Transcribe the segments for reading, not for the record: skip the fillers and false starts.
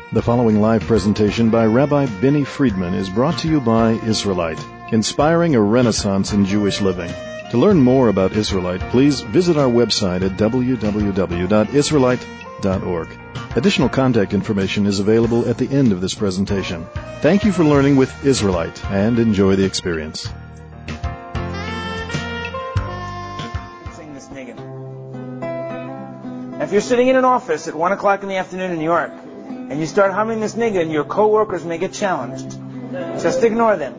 The following live presentation by Rabbi Benny Friedman is brought to you by Israelite, inspiring a renaissance in Jewish living. To learn more about Israelite, please visit our website at www.israelite.org. Additional contact information is available at the end of this presentation. Thank you for learning with Israelite and enjoy the experience. Sing this niggin. Now, if you're sitting in an office at 1 o'clock in the afternoon in New York, and you start humming this niggin, your coworkers may get challenged. Just ignore them.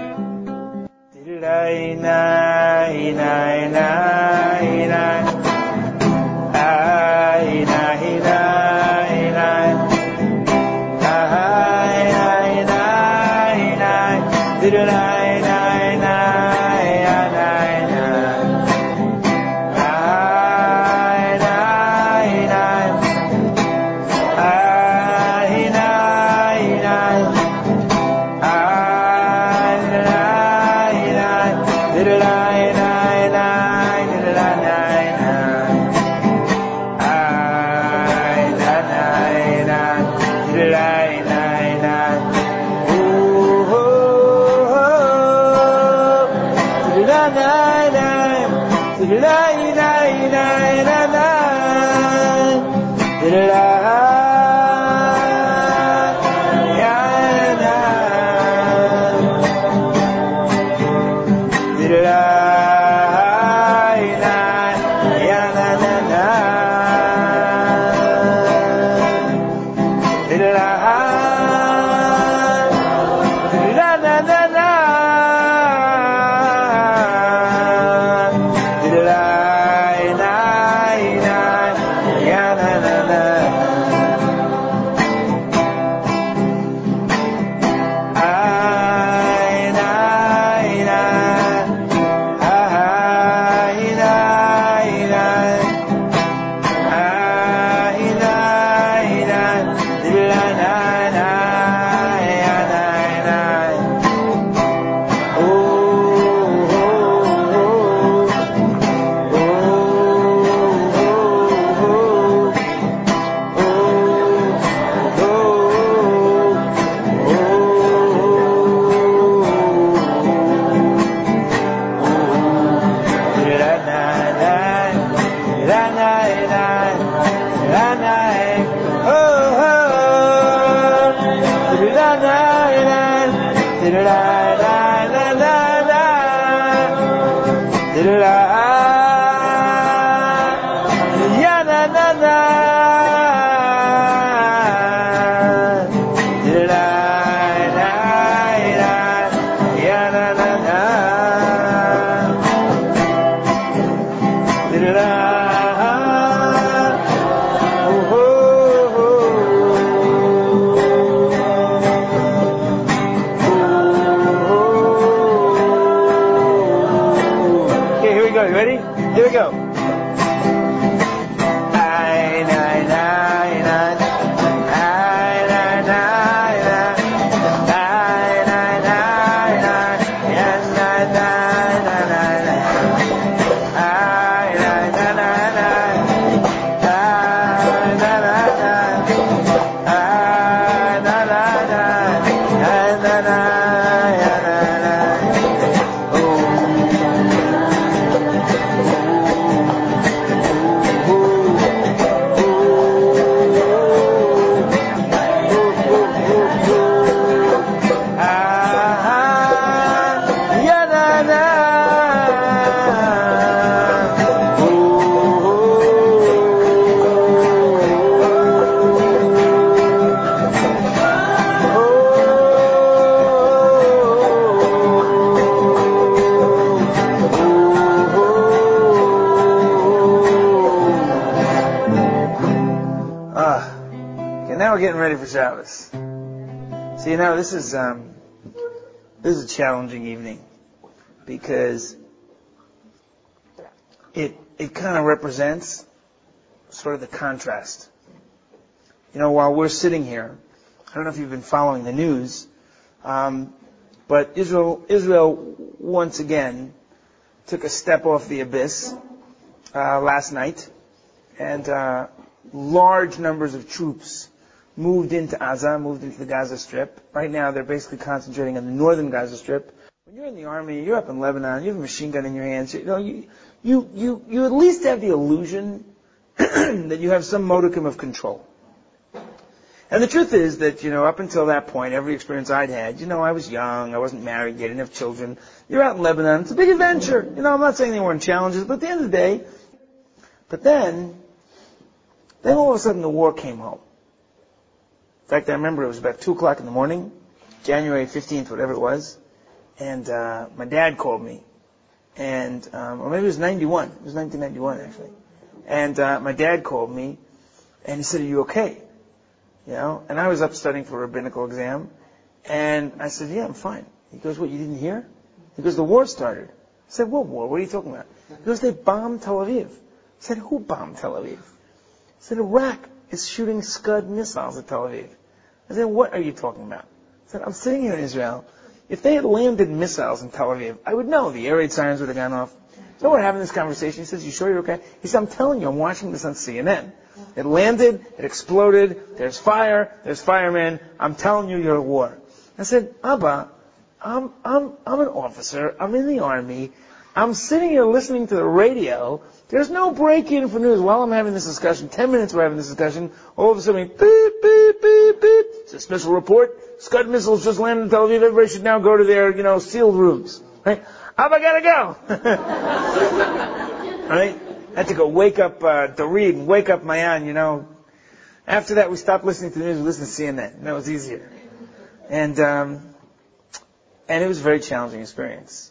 Shabbos. So this is a challenging evening because it kind of represents sort of the contrast. While we're sitting here, I don't know if you've been following the news, but Israel once again took a step off the abyss last night, and large numbers of troops moved into the Gaza Strip. Right now, they're basically concentrating on the northern Gaza Strip. When you're in the army, you're up in Lebanon, you have a machine gun in your hands. You at least have the illusion that you have some modicum of control. And the truth is that, up until that point, every experience I'd had, I was young, I wasn't married yet, I didn't have children. You're out in Lebanon, it's a big adventure. I'm not saying they weren't challenges, but at the end of the day, then all of a sudden the war came home. In fact, I remember it was about 2 o'clock in the morning, January 15th, whatever it was, and my dad called me, or maybe it was 91, it was 1991 actually, and my dad called me, and he said, "Are you okay?" And I was up studying for a rabbinical exam, and I said, "Yeah, I'm fine." He goes, "What, you didn't hear?" He goes, "The war started." I said, "What war? What are you talking about?" He goes, "They bombed Tel Aviv." I said, "Who bombed Tel Aviv?" He said, "Iraq is shooting Scud missiles at Tel Aviv." I said, "What are you talking about?" I said, "I'm sitting here in Israel. If they had landed missiles in Tel Aviv, I would know. The air raid sirens would have gone off." So we're having this conversation. He says, "You sure you're okay?" He said, "I'm telling you, I'm watching this on CNN. It landed, it exploded, there's fire, there's firemen. I'm telling you, you're at war." I said, "Abba, I'm an officer. I'm in the army. I'm sitting here listening to the radio. There's no break-in for news while I'm having this discussion. 10 minutes we're having this discussion. All of a sudden, beep, beep, beep, beep. Dismissal report. Scud missiles just landed in Tel Aviv. Everybody should now go to their, sealed rooms." Right? "Abba, gotta go." Right? I had to go wake up Dorit and wake up Mayan, After that, we stopped listening to the news. We listened to CNN. That was easier. And it was a very challenging experience.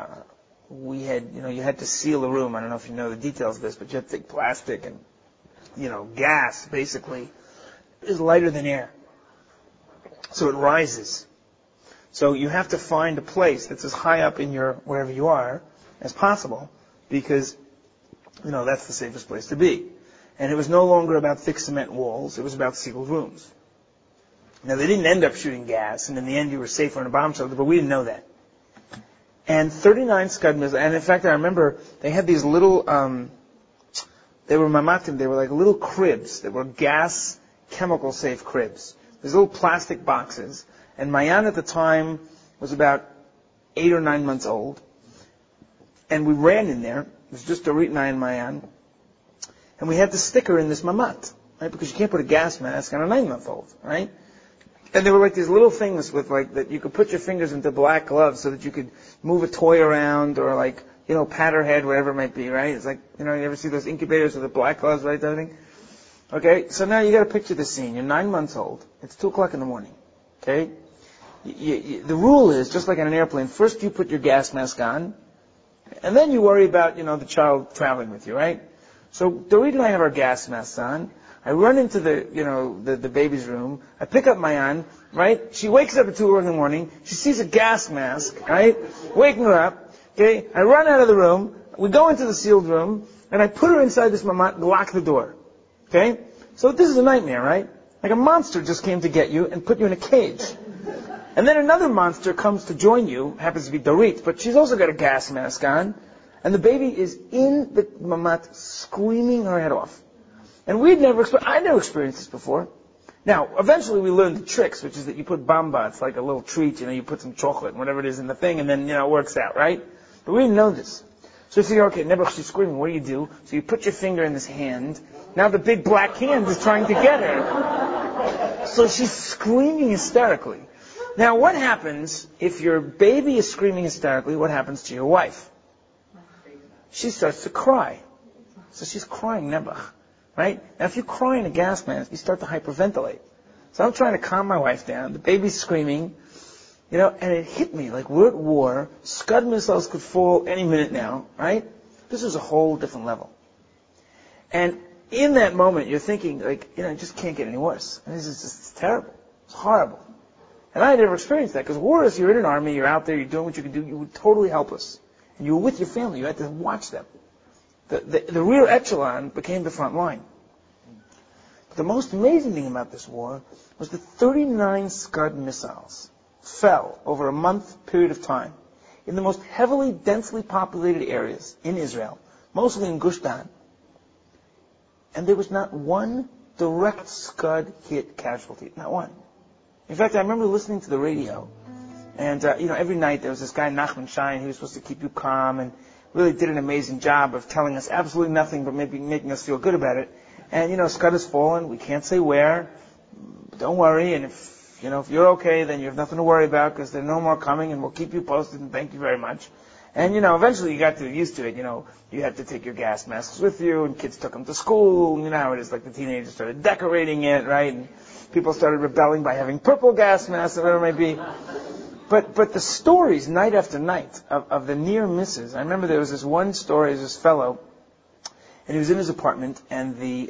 We had, you had to seal a room. I don't know if you know the details of this, but you had to take plastic and, gas, basically, is lighter than air. So it rises. So you have to find a place that's as high up in wherever you are as possible, because, that's the safest place to be. And it was no longer about thick cement walls. It was about sealed rooms. Now, they didn't end up shooting gas, and in the end you were safer in a bomb shelter, but we didn't know that. And 39 Scud missiles, and in fact I remember they had these little, they were mamatim, they were like little cribs that were gas, chemical safe cribs. These little plastic boxes. And Mayan at the time was about 8 or 9 months old. And we ran in there. It was just Dorit and I and Mayan. And we had the sticker in this mamat, right? Because you can't put a gas mask on a 9-month-old, right? And there were like these little things with that you could put your fingers into black gloves so that you could move a toy around or pat her head, whatever it might be, right? It's like, you ever see those incubators with the black gloves, right? Everything? Okay, so now you got to picture this scene. You're 9 months old. It's 2 o'clock in the morning. Okay? The rule is, just like on an airplane, first you put your gas mask on, and then you worry about, the child traveling with you, right? So Dorit and I have our gas masks on. I run into the baby's room. I pick up Mayan, right? She wakes up at 2 o'clock in the morning. She sees a gas mask, right? Waking her up. Okay? I run out of the room. We go into the sealed room, and I put her inside this mamat and lock the door. Okay? So this is a nightmare, right? Like a monster just came to get you and put you in a cage. And then another monster comes to join you, happens to be Dorit, but she's also got a gas mask on, and the baby is in the mamat screaming her head off. And I'd never experienced this before. Now, eventually we learned the tricks, which is that you put bombats, like a little treat, you put some chocolate and whatever it is in the thing, and then, it works out, right? But we didn't know this. So you say, okay, Nebuch, she's screaming, what do? So you put your finger in this hand. Now the big black hand is trying to get her. So she's screaming hysterically. Now what happens if your baby is screaming hysterically? What happens to your wife? She starts to cry. So she's crying Nebuch. Right? Now if you cry in a gas mask, you start to hyperventilate. So I'm trying to calm my wife down. The baby's screaming. And it hit me like we're at war. Scud missiles could fall any minute now, right? This was a whole different level. And in that moment, you're thinking, it just can't get any worse. And this is just terrible. It's horrible. And I had never experienced that, because war is, you're in an army, you're out there, you're doing what you can do, you were totally helpless. And you were with your family, you had to watch them. The rear echelon became the front line. But the most amazing thing about this war was that 39 Scud missiles fell over a month period of time in the most heavily, densely populated areas in Israel, mostly in Gush Dan. And there was not one direct Scud hit casualty. Not one. In fact, I remember listening to the radio, and every night there was this guy, Nachman Shine, who was supposed to keep you calm and really did an amazing job of telling us absolutely nothing but maybe making us feel good about it. And, Scud has fallen. We can't say where. Don't worry. And if you're okay, then you have nothing to worry about because there are no more coming and we'll keep you posted and thank you very much. And, eventually you got used to it. You had to take your gas masks with you and kids took them to school. You know how it is, like the teenagers started decorating it, right? And people started rebelling by having purple gas masks or whatever it may be. But the stories night after night of the near misses. I remember there was this one story of this fellow, and he was in his apartment, and the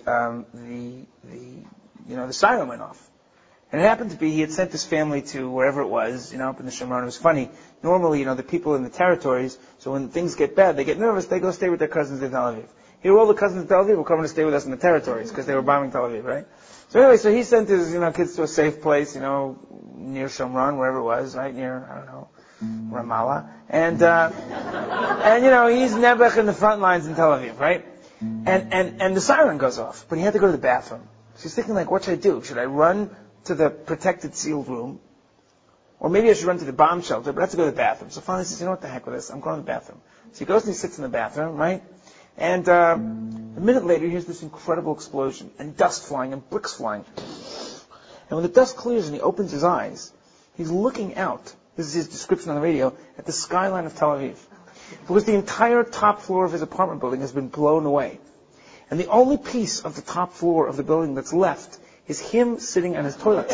siren went off. And it happened to be he had sent his family to wherever it was, up in the Shomron. It was funny. Normally, the people in the territories, so when things get bad, they get nervous, they go stay with their cousins in Tel Aviv. Here, all the cousins in Tel Aviv were coming to stay with us in the territories because they were bombing Tel Aviv, right? So anyway, so he sent his, kids to a safe place, near Shomron, wherever it was, right near, I don't know, Ramallah. And he's Nebuch in the front lines in Tel Aviv, right? And the siren goes off, but he had to go to the bathroom. So he's thinking what should I do? Should I run to the protected sealed room? Or maybe I should run to the bomb shelter, but I have to go to the bathroom. So finally he says, what the heck with this? I'm going to the bathroom. So he goes and he sits in the bathroom, right? And a minute later, he hears this incredible explosion, and dust flying, and bricks flying. And when the dust clears and he opens his eyes, he's looking out, this is his description on the radio, at the skyline of Tel Aviv. Because the entire top floor of his apartment building has been blown away. And the only piece of the top floor of the building that's left is him sitting on his toilet.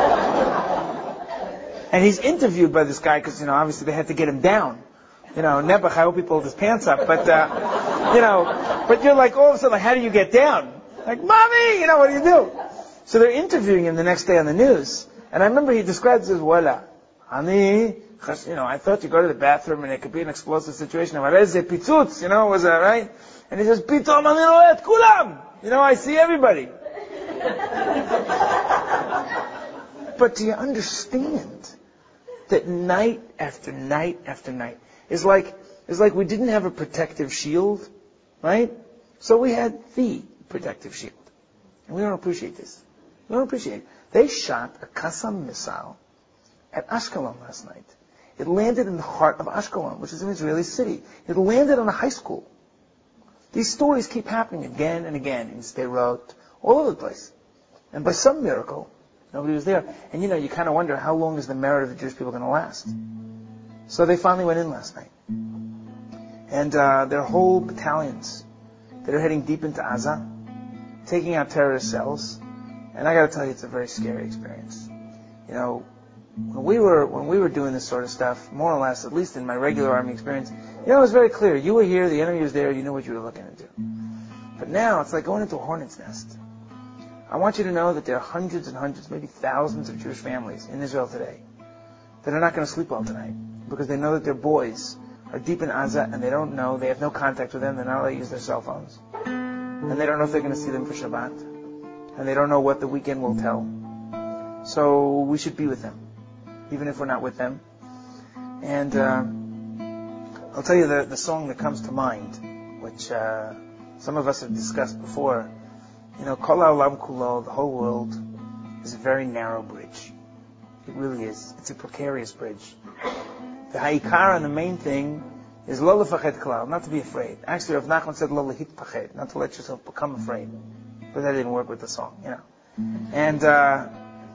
And he's interviewed by this guy, because, obviously they had to get him down. Nebuch, I hope he pulled his pants up, but you're like, all of a sudden, how do you get down? Like, mommy, what do you do? So they're interviewing him the next day on the news, and I remember he describes it as, voila, honey, I thought you go to the bathroom and it could be an explosive situation. Was that right? And he says, Pitom ani roeh et kulam. I see everybody. But do you understand that night after night after night is like we didn't have a protective shield, right? So we had the protective shield. And we don't appreciate this. We don't appreciate it. They shot a Qassam missile at Ashkelon last night. It landed in the heart of Ashkelon, which is an Israeli city. It landed on a high school. These stories keep happening again and again in Sderot, all over the place. And by some miracle, nobody was there. And you kind of wonder how long is the merit of the Jewish people going to last. So they finally went in last night. And there are whole battalions that are heading deep into Gaza, taking out terrorist cells. And I got to tell you, it's a very scary experience. When we were doing this sort of stuff, more or less, at least in my regular army experience, it was very clear. You were here, the enemy was there, you knew what you were looking into. But now, it's like going into a hornet's nest. I want you to know that there are hundreds and hundreds, maybe thousands of Jewish families in Israel today that are not going to sleep well tonight because they know that their boys are deep in Gaza and they don't know, they have no contact with them, they're not allowed to use their cell phones. And they don't know if they're going to see them for Shabbat. And they don't know what the weekend will tell. So we should be with them, even if we're not with them. And I'll tell you the song that comes to mind, which some of us have discussed before. Kol ha'olam kulo, the whole world, is a very narrow bridge. It really is. It's a precarious bridge. The ha'ikar, and the main thing, is lo lefached klal, not to be afraid. Actually, Rav Nachman said lo lehitpached, not to let yourself become afraid. But that didn't work with the song, And there are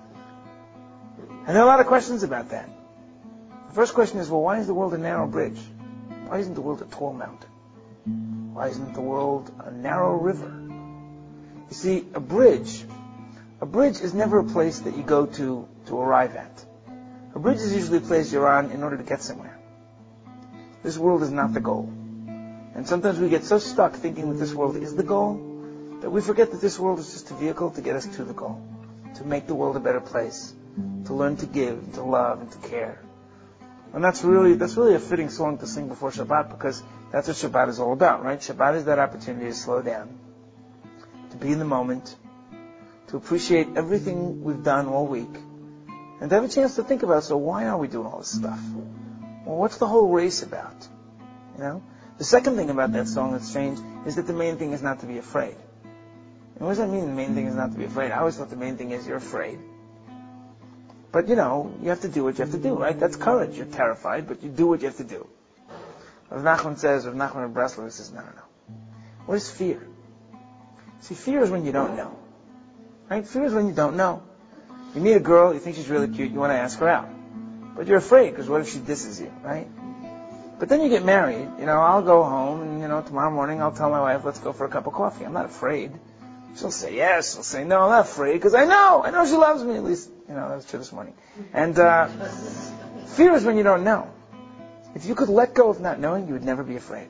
a lot of questions about that. The first question is, why is the world a narrow bridge? Why isn't the world a tall mountain? Why isn't the world a narrow river? You see, a bridge is never a place that you go to arrive at. A bridge is usually a place you're on in order to get somewhere. This world is not the goal. And sometimes we get so stuck thinking that this world is the goal that we forget that this world is just a vehicle to get us to the goal, to make the world a better place, to learn to give, to love, and to care. And that's really a fitting song to sing before Shabbat, because that's what Shabbat is all about, right? Shabbat is that opportunity to slow down, to be in the moment, to appreciate everything we've done all week, and to have a chance to think about, so why are we doing all this stuff? Well, what's the whole race about? The second thing about that song that's strange is that the main thing is not to be afraid. What does that mean? The main thing is not to be afraid. I always thought the main thing is you're afraid. But you have to do what you have to do, right? That's courage. You're terrified, but you do what you have to do. Rav Nachman of Breslov says, no. What is fear? See, fear is when you don't know. Right? Fear is when you don't know. You meet a girl, you think she's really cute, you want to ask her out. But you're afraid, because what if she disses you, right? But then you get married, I'll go home, and tomorrow morning I'll tell my wife, let's go for a cup of coffee. I'm not afraid. She'll say yes, she'll say no, I'm not afraid, because I know she loves me, at least, that was true this morning. And fear is when you don't know. If you could let go of not knowing, you would never be afraid.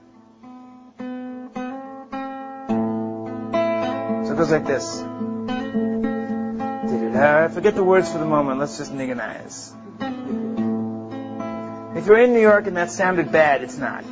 So it goes like this. Forget the words for the moment, let's just nigginize. If you're in New York and that sounded bad, it's not.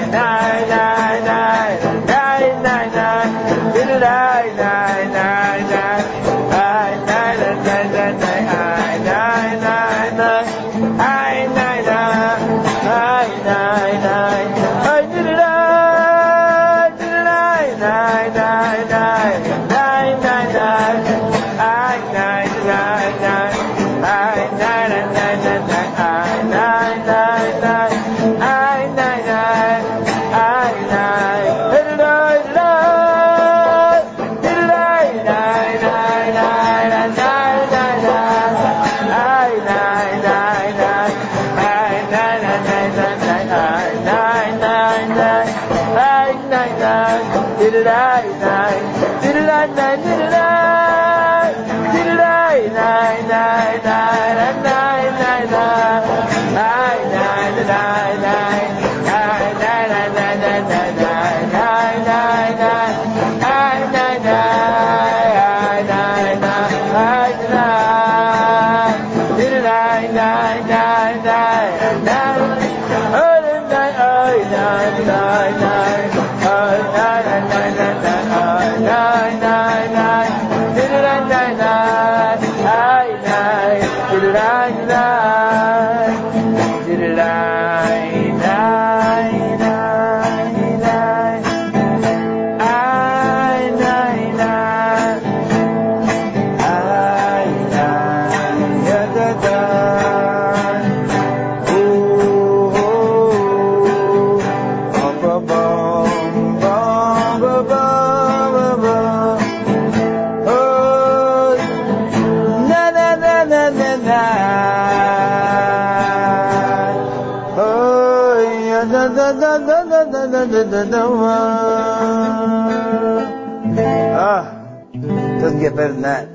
Doesn't get better than that.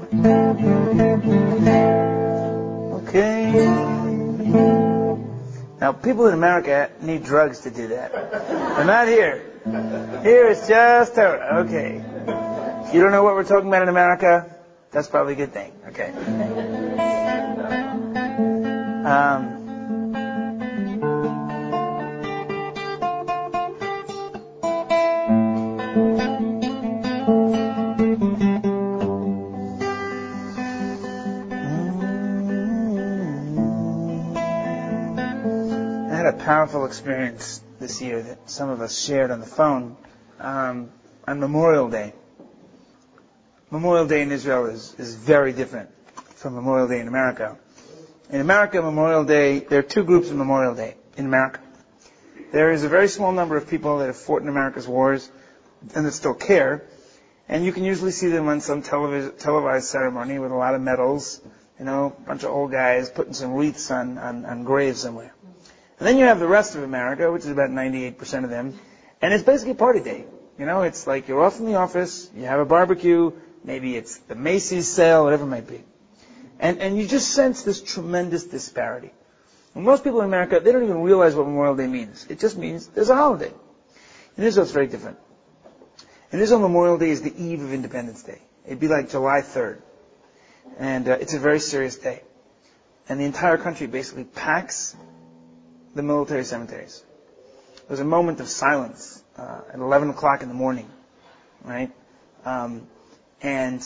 Okay. Now, people in America need drugs to do that. But not here. Here it's just okay. If you don't know what we're talking about in America, that's probably a good thing. Okay. Powerful experience this year that some of us shared on the phone on Memorial Day. Memorial Day in Israel is very different from Memorial Day in America. In America, Memorial Day, there are two groups of Memorial Day in America. There is a very small number of people that have fought in America's wars and that still care, and you can usually see them on some televised ceremony with a lot of medals, a bunch of old guys putting some wreaths on graves somewhere. And then you have the rest of America, which is about 98% of them, and it's basically party day. It's like you're off from the office, you have a barbecue, maybe it's the Macy's sale, whatever it might be. And you just sense this tremendous disparity. And most people in America, they don't even realize what Memorial Day means. It just means there's a holiday. In Israel, it's very different. In Israel, Memorial Day is the eve of Independence Day. It'd be like July 3rd. And it's a very serious day. And the entire country basically packs the military cemeteries. There's a moment of silence at 11 o'clock in the morning, right? And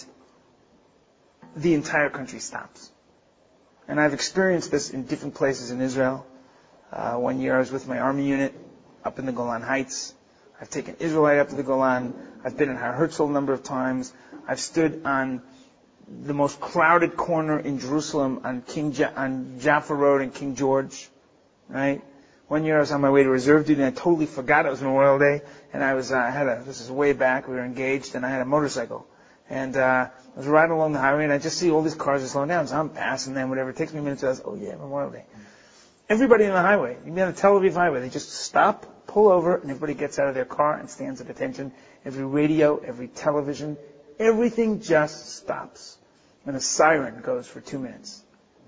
the entire country stops. And I've experienced this in different places in Israel. One year I was with my army unit up in the Golan Heights. I've taken Israelite up to the Golan. I've been in Har Herzl a number of times. I've stood on the most crowded corner in Jerusalem on Jaffa Road and King George. Right? One year I was on my way to reserve duty and I totally forgot it was Memorial Day. And this is way back, we were engaged, and I had a motorcycle. And I was riding along the highway and I just see all these cars are slowing down. So I'm passing them, whatever. It takes me a minute to realize, oh yeah, Memorial Day. Everybody on the highway, you can be on the Tel Aviv highway, they just stop, pull over, and everybody gets out of their car and stands at attention. Every radio, every television, everything just stops. And a siren goes for 2 minutes.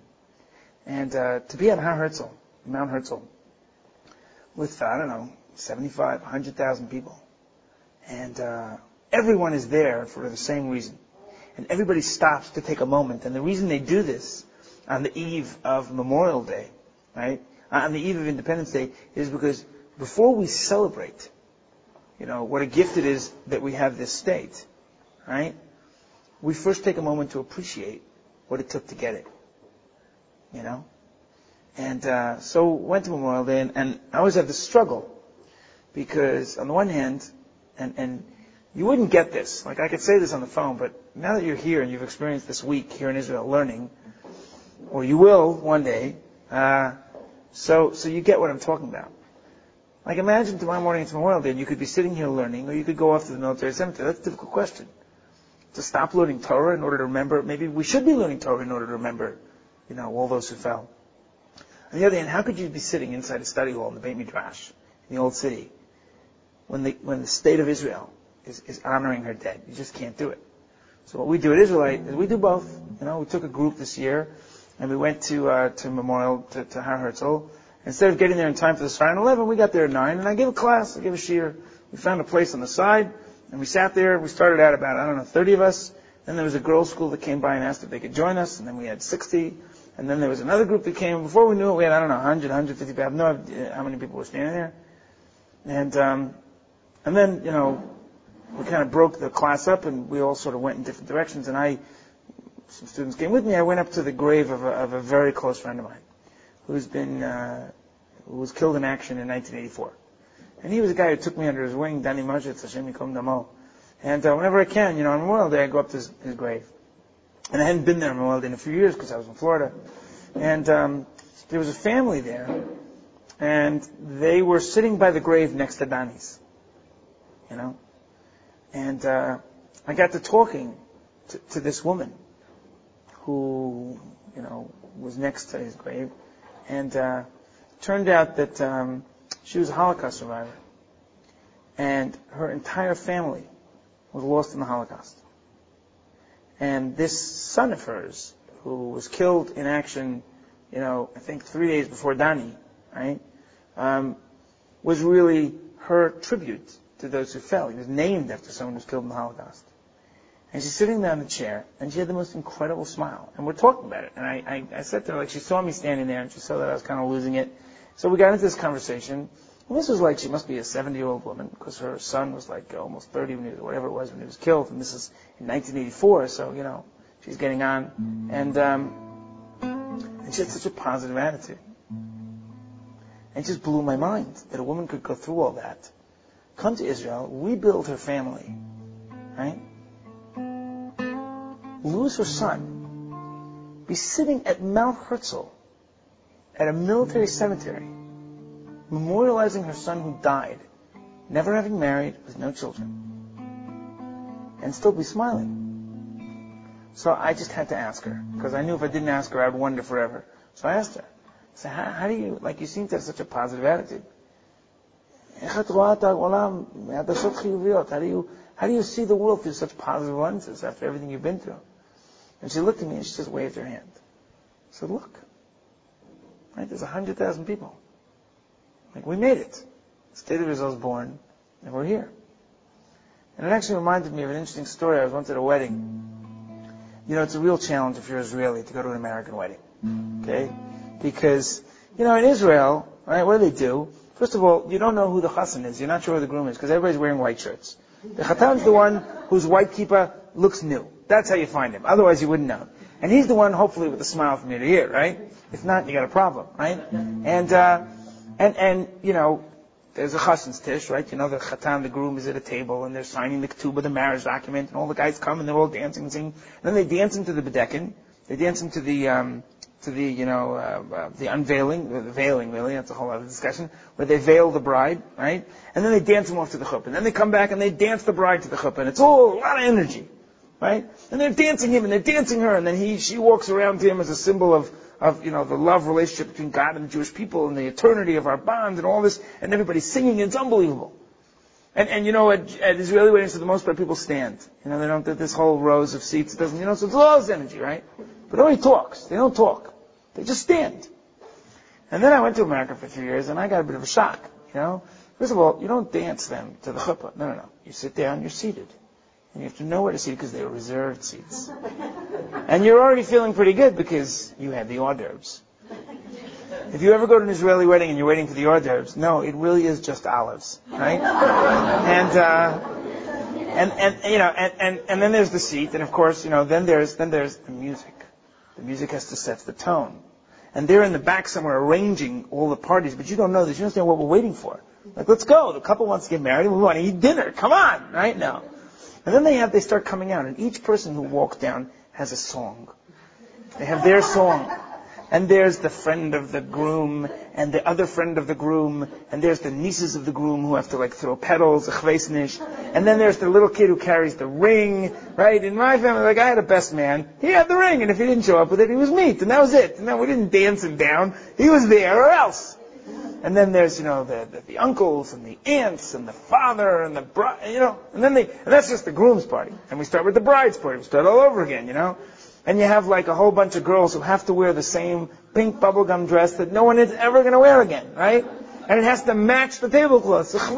And to be at Har Herzl, Mount Herzl, with, 75, 100,000 people. And everyone is there for the same reason. And everybody stops to take a moment. And the reason they do this on the eve of Memorial Day, right, on the eve of Independence Day, is because before we celebrate, what a gift it is that we have this state, right? We first take a moment to appreciate what it took to get it, And so went to Memorial Day, and I always have this struggle, because on the one hand, and you wouldn't get this, like I could say this on the phone, but now that you're here and you've experienced this week here in Israel learning, or you will one day, so you get what I'm talking about. Like imagine tomorrow morning it's Memorial Day and you could be sitting here learning, or you could go off to the military cemetery. That's a difficult question. To stop learning Torah in order to remember, maybe we should be learning Torah in order to remember, all those who fell. On the other hand, how could you be sitting inside a study hall in the Beit Midrash, in the old city, when the state of Israel is honoring her dead? You just can't do it. So what we do at Israelite is we do both. We took a group this year, and we went to Memorial, to Har Herzl. Instead of getting there in time for the Sfar 11, we got there at 9, and I gave a class, I gave a shiur. We found a place on the side, and we sat there. We started out about, 30 of us. Then there was a girls' school that came by and asked if they could join us, and then we had 60. And then there was another group that came. Before we knew it, we had, 100, 150 people. I have no idea how many people were standing there. And then, we kind of broke the class up, and we all sort of went in different directions. And some students came with me. I went up to the grave of a very close friend of mine, who was killed in action in 1984. And he was a guy who took me under his wing, Dani Majid, Hashem Yikom Damo. And whenever I can, on Memorial Day, I go up to his grave. And I hadn't been there on Memorial Day in a few years because I was in Florida. And there was a family there, and they were sitting by the grave next to Dani's. And I got to talking to this woman who, was next to his grave. And turned out that she was a Holocaust survivor. And her entire family was lost in the Holocaust. And this son of hers, who was killed in action, I think 3 days before Dani, right, was really her tribute to those who fell. He was named after someone who was killed in the Holocaust. And she's sitting there in the chair, and she had the most incredible smile. And we're talking about it. And I said to her, she saw me standing there, and she saw that I was kind of losing it. So we got into this conversation. And this was she must be a 70-year-old woman, because her son was almost 30 whatever it was when he was killed. And this is in 1984, so, she's getting on. And she had such a positive attitude. And it just blew my mind that a woman could go through all that, come to Israel, rebuild her family, right? Lose her son, be sitting at Mount Herzl, at a military cemetery, memorializing her son who died, never having married, with no children, and still be smiling. So I just had to ask her, because I knew if I didn't ask her, I'd wonder forever. So I asked her, how do you, you seem to have such a positive attitude. How do you see the world through such positive lenses after everything you've been through? And she looked at me and she just waved her hand. I said, look, right, there's 100,000 people. We made it. The state of Israel is born, and we're here. And it actually reminded me of an interesting story. I was once at a wedding. It's a real challenge if you're Israeli to go to an American wedding. Okay? Because, in Israel, right, what do? First of all, you don't know who the chassan is. You're not sure who the groom is, because everybody's wearing white shirts. The chatan's the one whose white kippah looks new. That's how you find him. Otherwise, you wouldn't know. And he's the one, hopefully, with a smile from ear to ear, right? If not, you got a problem, right? And there's a chassan's tish, right? The chatan, the groom, is at a table, and they're signing the ketubah, the marriage document, and all the guys come, and they're all dancing and singing. And then they dance into the bedekin. They dance into the unveiling, the veiling, really, that's a whole other discussion, where they veil the bride, right? And then they dance him off to the chuppah. And then they come back and they dance the bride to the chuppah. And it's all a lot of energy, right? And they're dancing him and they're dancing her, and then she walks around to him as a symbol of the love relationship between God and the Jewish people and the eternity of our bond and all this, and everybody's singing. It's unbelievable. And at Israeli weddings, for the most part, people stand. They don't, this whole rows of seats, it doesn't, so it's all this energy, right? But nobody talks. They don't talk. They just stand. And then I went to America for 3 years, and I got a bit of a shock, First of all, you don't dance them to the chuppah. No. You sit down, you're seated. And you have to know where to sit, because they're reserved seats. And you're already feeling pretty good, because you had the hors d'oeuvres. If you ever go to an Israeli wedding and you're waiting for the hors d'oeuvres, no, it really is just olives, right? And then there's the seat, and of course, then there's the music. The music has to set the tone. And they're in the back somewhere arranging all the parties, but you don't know this. You don't understand what we're waiting for. Like, let's go. The couple wants to get married, and we want to eat dinner. Come on, right? No. And then they start coming out, and each person who walks down has a song. They have their song. And there's the friend of the groom, and the other friend of the groom, and there's the nieces of the groom who have to throw petals, a chveisnish, and then there's the little kid who carries the ring, right? In my family, I had a best man. He had the ring, and if he didn't show up with it, he was meat, and that was it. And then we didn't dance him down. He was there, or else. And then there's, the uncles and the aunts and the father and the bride, and that's just the groom's party. And we start with the bride's party. We start all over again, And you have a whole bunch of girls who have to wear the same pink bubblegum dress that no one is ever going to wear again, right? And it has to match the tablecloth. So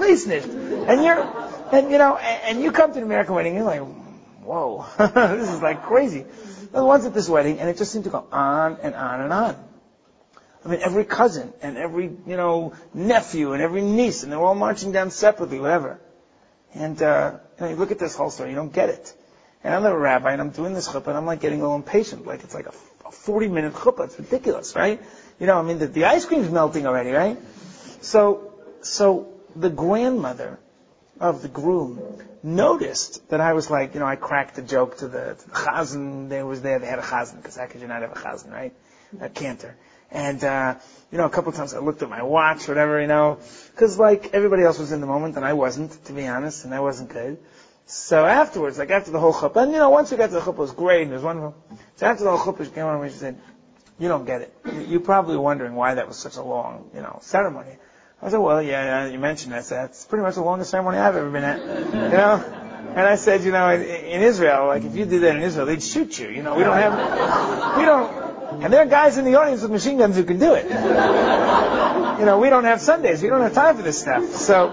and you come to an American wedding, you're like, whoa, this is crazy. The ones at this wedding, and it just seemed to go on and on and on. I mean, every cousin and every, nephew and every niece, and they're all marching down separately, whatever. And, you look at this whole story, you don't get it. And I'm a rabbi, and I'm doing this chuppah, and I'm getting a little impatient. It's a 40-minute chuppah. It's ridiculous, right? The ice cream's melting already, right? So the grandmother of the groom noticed that I was I cracked a joke to the chazan. They had a chazan, because how could you not have a chazan, right? A cantor. And, a couple of times I looked at my watch, whatever, because everybody else was in the moment, and I wasn't, to be honest, and I wasn't good. So afterwards, after the whole chuppah, and once we got to the chuppah, it was great, and it was wonderful. So after the whole chuppah, she came over and she said, you don't get it. You're probably wondering why that was such a long, ceremony. I said, well, yeah, you mentioned that. It's pretty much the longest ceremony I've ever been at, And I said, in Israel, if you did that in Israel, they'd shoot you. And there are guys in the audience with machine guns who can do it. We don't have Sundays. We don't have time for this stuff.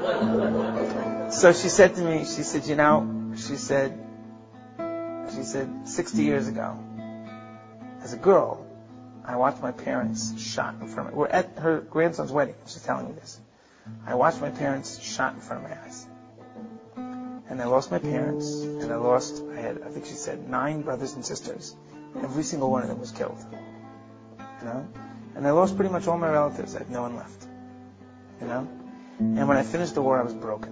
So she said to me, she said, 60 years ago, as a girl, I watched my parents shot in front of me. We're at her grandson's wedding. She's telling me this. I watched my parents shot in front of my eyes. And I lost my parents, and I had, I think she said, 9 brothers and sisters. Every single one of them was killed. And I lost pretty much all my relatives. I had no one left. And when I finished the war, I was broken.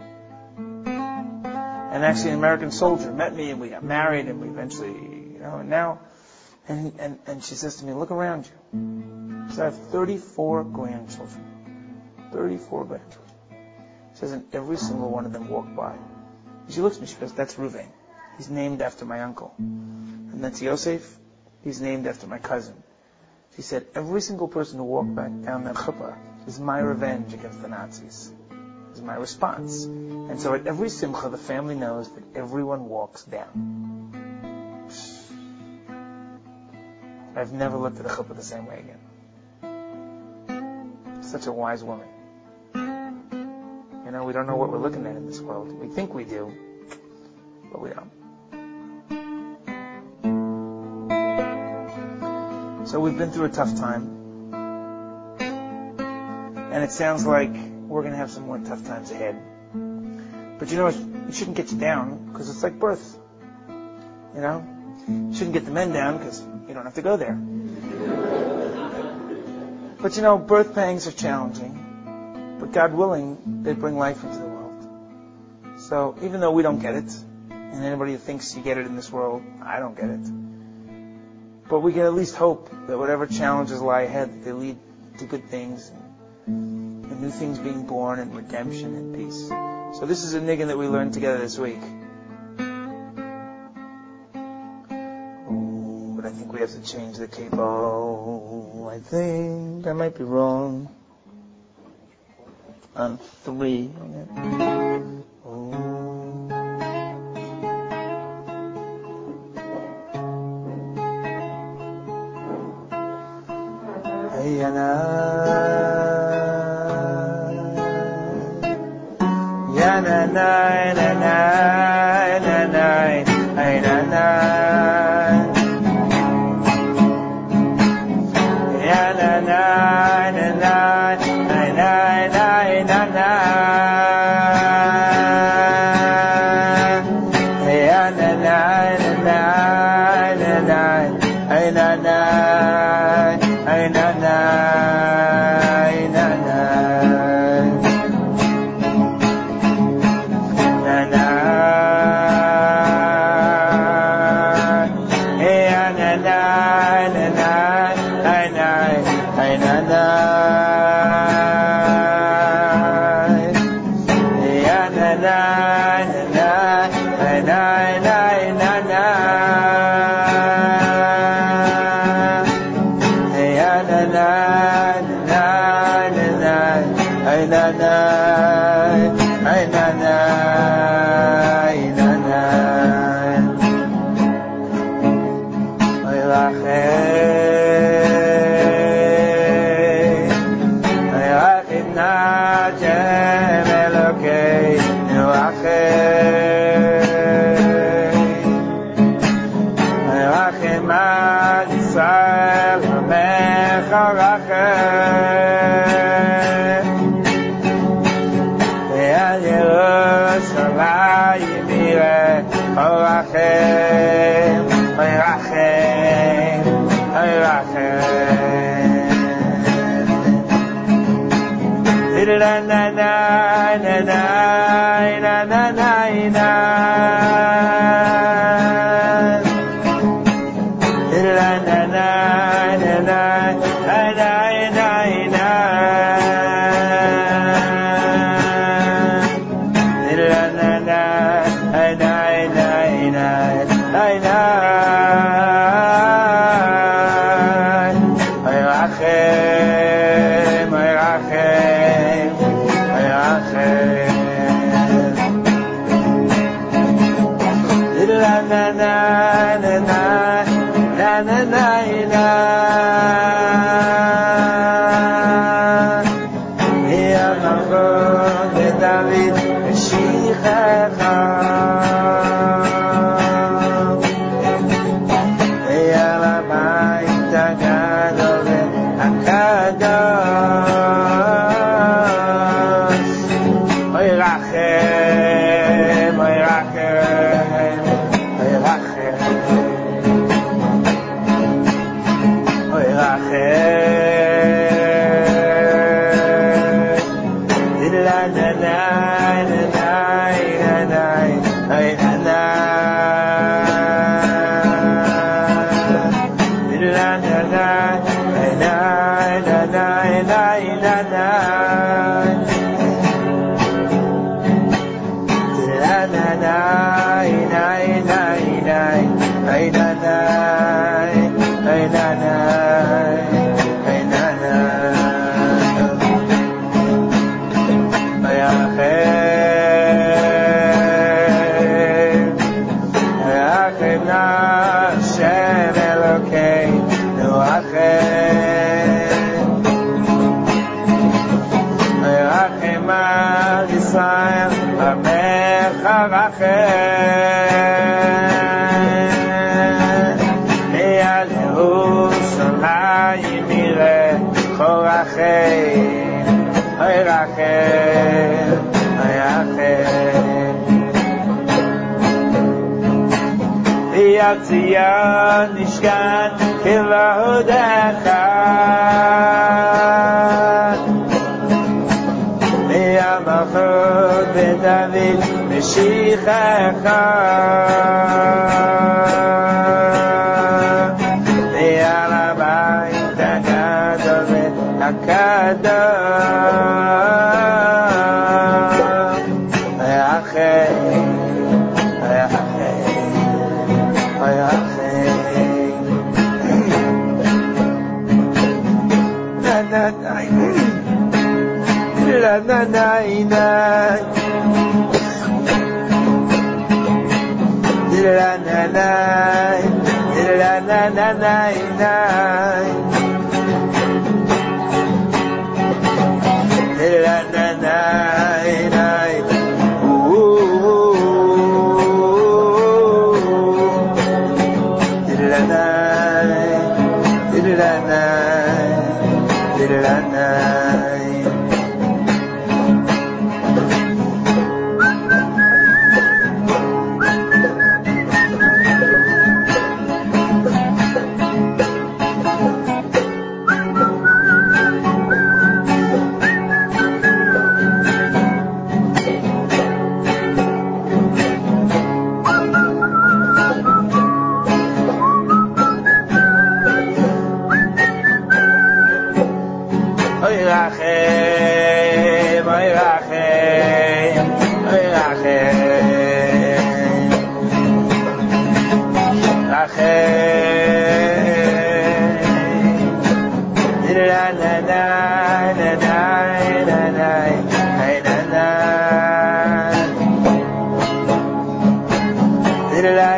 And actually, an American soldier met me, and we got married, and we eventually, and now, and she says to me, look around you. She says, I have 34 grandchildren. 34 grandchildren. She says, and every single one of them walked by. And she looks at me, she goes, that's Ruvain. He's named after my uncle. And that's Yosef. He's named after my cousin. She said, every single person who walked back down that chuppah is my revenge against the Nazis. Is my response. And so at every simcha, the family knows that everyone walks down. I've never looked at a chuppah the same way again. Such a wise woman. We don't know what we're looking at in this world. We think we do, but we don't. So we've been through a tough time. And it sounds like we're going to have some more tough times ahead. But it shouldn't get you down, because it's like birth. It shouldn't get the men down, because you don't have to go there. But birth pangs are challenging. But God willing, they bring life into the world. So even though we don't get it, and anybody who thinks you get it in this world, I don't get it. But we can at least hope that whatever challenges lie ahead, that they lead to good things, and new things being born, and redemption and peace. So this is a niggin that we learned together this week. Oh, but I think we have to change the capo. I think I might be wrong. On 3. Oh. Hey, yana, yana, na, na, na, na, na, hey, na, na, yana, na.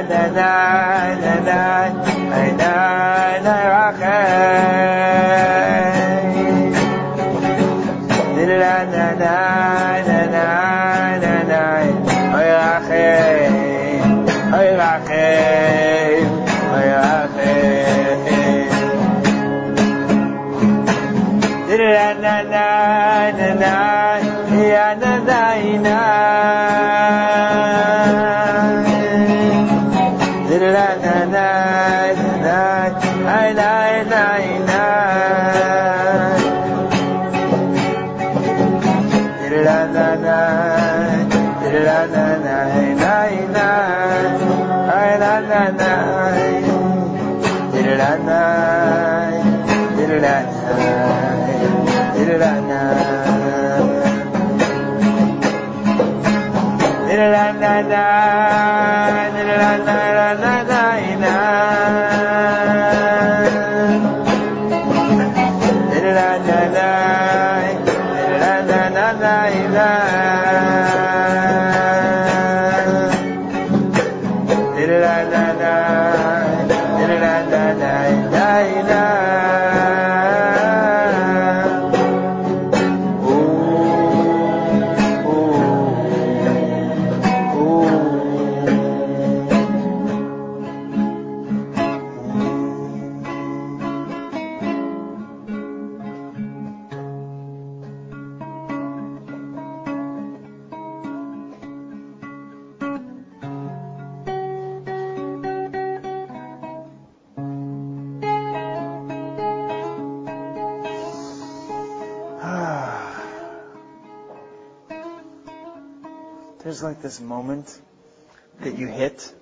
There's like this moment that you hit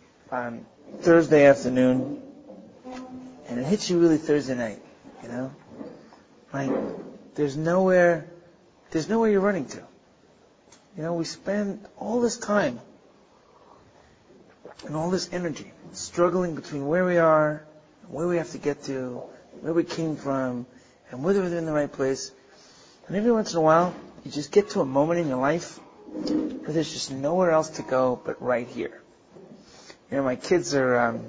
on Thursday afternoon, and it hits you really Thursday night, you know? Like, there's nowhere you're running to. You know, we spend all this time and all this energy struggling between where we are, and where we have to get to, where we came from, and whether we're in the right place. And every once in a while, you just get to a moment in your life where there's just nowhere else to go but right here. You know, my kids are,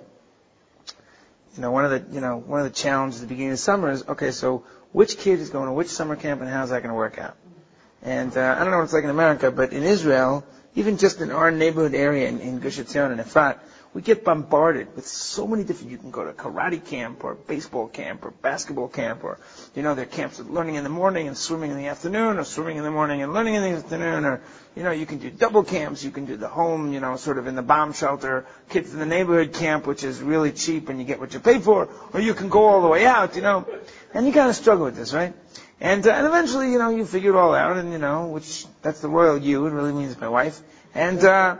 one of the challenges at the beginning of the summer is, okay, so which kid is going to which summer camp and how's that going to work out? And I don't know what it's like in America, but in Israel, even just in our neighborhood area in Gush Etzion and Efrat, we get bombarded with so many different, you can go to karate camp or baseball camp or basketball camp or, there are camps of learning in the morning and swimming in the afternoon or swimming in the morning and learning in the afternoon or, you can do double camps, you can do the home, sort of in the bomb shelter, kids in the neighborhood camp, which is really cheap and you get what you pay for, or you can go all the way out, and you kind of struggle with this, right? And eventually, you figure it all out and, which, that's the royal you, it really means my wife, and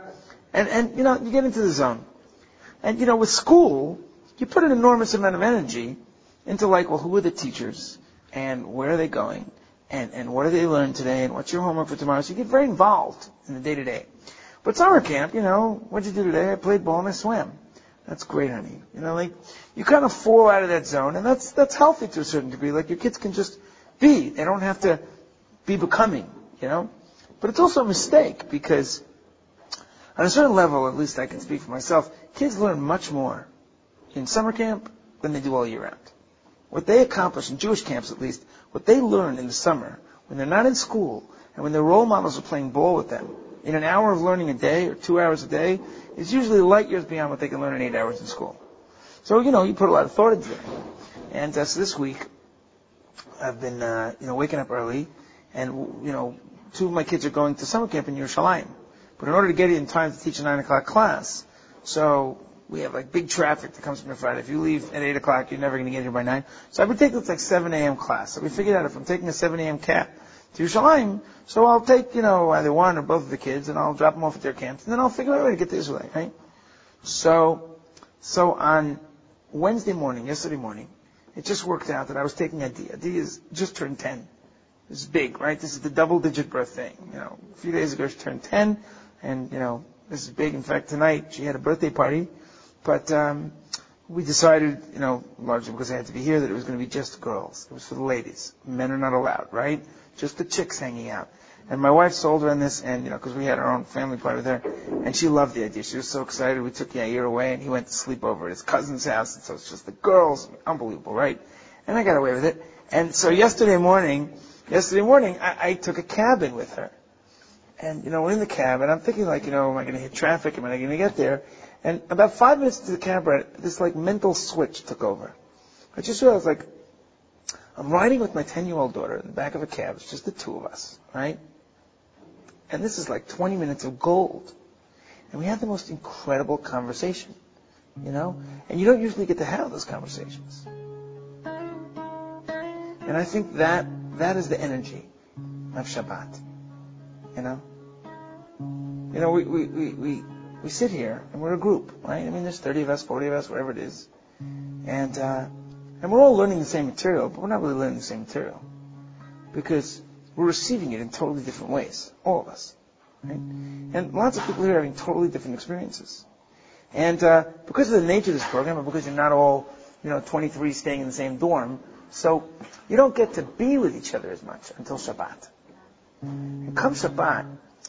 you get into the zone. And, with school, you put an enormous amount of energy into who are the teachers, and where are they going, and what do they learn today, and what's your homework for tomorrow, so you get very involved in the day-to-day. But summer camp, what'd you do today? I played ball and I swam. That's great, honey. You kind of fall out of that zone, and that's healthy to a certain degree. Your kids can just be. They don't have to be becoming, But it's also a mistake, because on a certain level, at least I can speak for myself, kids learn much more in summer camp than they do all year round. What they accomplish, in Jewish camps at least, what they learn in the summer, when they're not in school, and when their role models are playing ball with them, in an hour of learning a day, or 2 hours a day, is usually light years beyond what they can learn in 8 hours in school. So, you put a lot of thought into it. And so this week, I've been, waking up early, and, 2 of my kids are going to summer camp in Yerushalayim. But in order to get in time to teach a 9 o'clock class, so we have big traffic that comes from Friday. If you leave at 8 o'clock, you're never going to get here by 9. So I've been taking this 7 a.m. class. So we figured out if I'm taking a 7 a.m. cab to Yerushalayim, so I'll take, either one or both of the kids, and I'll drop them off at their camps, and then I'll figure out a way to get to Israel, right? So on Wednesday morning, yesterday morning, it just worked out that I was taking Adi. Adi has just turned 10. This is big, right? This is the double-digit birthday. A few days ago she turned 10, and, this is big. In fact, tonight she had a birthday party, but we decided, largely because I had to be here, that it was going to be just girls. It was for the ladies. Men are not allowed, right? Just the chicks hanging out. And my wife sold her on this, and, because we had our own family party with her, and she loved the idea. She was so excited. We took Yair away, and he went to sleep over at his cousin's house, and so it's just the girls. Unbelievable, right? And I got away with it. And so yesterday morning, I took a cab in with her. And, we're in the cab, and I'm thinking, am I going to hit traffic? Am I going to get there? And about 5 minutes into the cab ride, this, mental switch took over. I just realized, I'm riding with my 10-year-old daughter in the back of a cab. It's just the two of us, right? And this is 20 minutes of gold. And we had the most incredible conversation, And you don't usually get to have those conversations. And I think that is the energy of Shabbat, We sit here, and we're a group, right? There's 30 of us, 40 of us, whatever it is. And we're all learning the same material, but we're not really learning the same material. Because we're receiving it in totally different ways, all of us. Right? And lots of people here are having totally different experiences. And because of the nature of this program, and because you're not all, 23 staying in the same dorm, so you don't get to be with each other as much until Shabbat. And come Shabbat,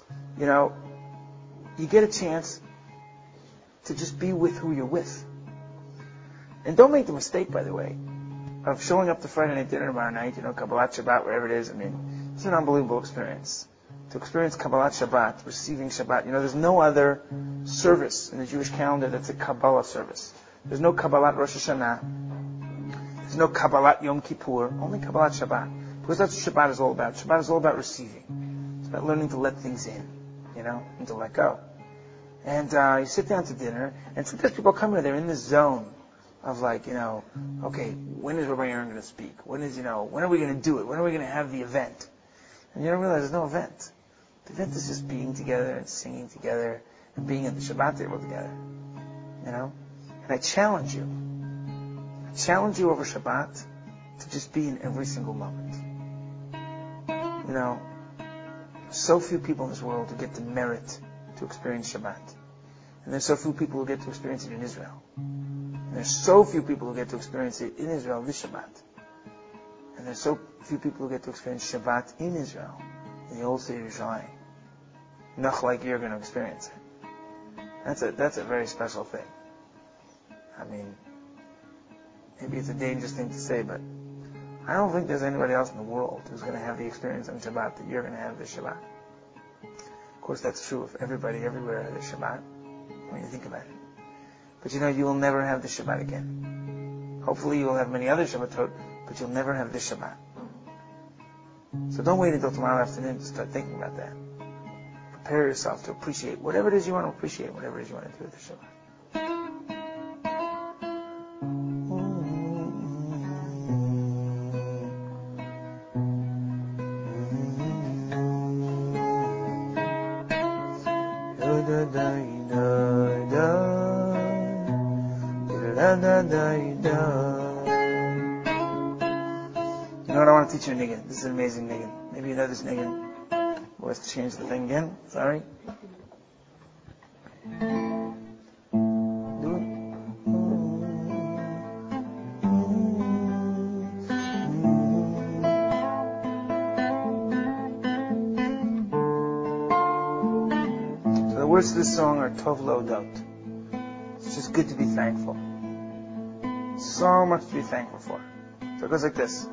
you get a chance to just be with who you're with. And don't make the mistake, by the way, of showing up to Friday night dinner tomorrow night, Kabbalat Shabbat, wherever it is. It's an unbelievable experience. To experience Kabbalat Shabbat, receiving Shabbat. There's no other service in the Jewish calendar that's a Kabbalah service. There's no Kabbalat Rosh Hashanah. There's no Kabbalat Yom Kippur. Only Kabbalat Shabbat. Because that's what Shabbat is all about. Shabbat is all about receiving. It's about learning to let things in, and to let go. And you sit down to dinner, and sometimes people come here, they're in this zone of okay, when is Rabbi Aaron going to speak? When are we going to do it? When are we going to have the event? And you don't realize there's no event. The event is just being together and singing together and being at the Shabbat table together. And I challenge you over Shabbat to just be in every single moment. So few people in this world who get the merit to experience Shabbat. And there's so few people who get to experience it in Israel. And there's so few people who get to experience it in Israel this Shabbat. And there's so few people who get to experience Shabbat in Israel, in the old city of Yerushalayim. Not like you're going to experience it. That's a very special thing. Maybe it's a dangerous thing to say, but I don't think there's anybody else in the world who's going to have the experience on Shabbat that you're going to have this Shabbat. Of course, that's true of everybody everywhere this Shabbat, when you think about it. But you will never have this Shabbat again. Hopefully you will have many other Shabbatot, but you'll never have this Shabbat. So don't wait until tomorrow afternoon to start thinking about that. Prepare yourself to appreciate whatever it is you want to appreciate, whatever it is you want to do with the Shabbat. You know what, I want to teach you a niggun. This is an amazing niggun. Maybe you know this niggun. We'll have to change the thing again. Sorry. So the words of this song are Tov Leodot. It's just good to be thankful. So much to be thankful for. So it goes like this.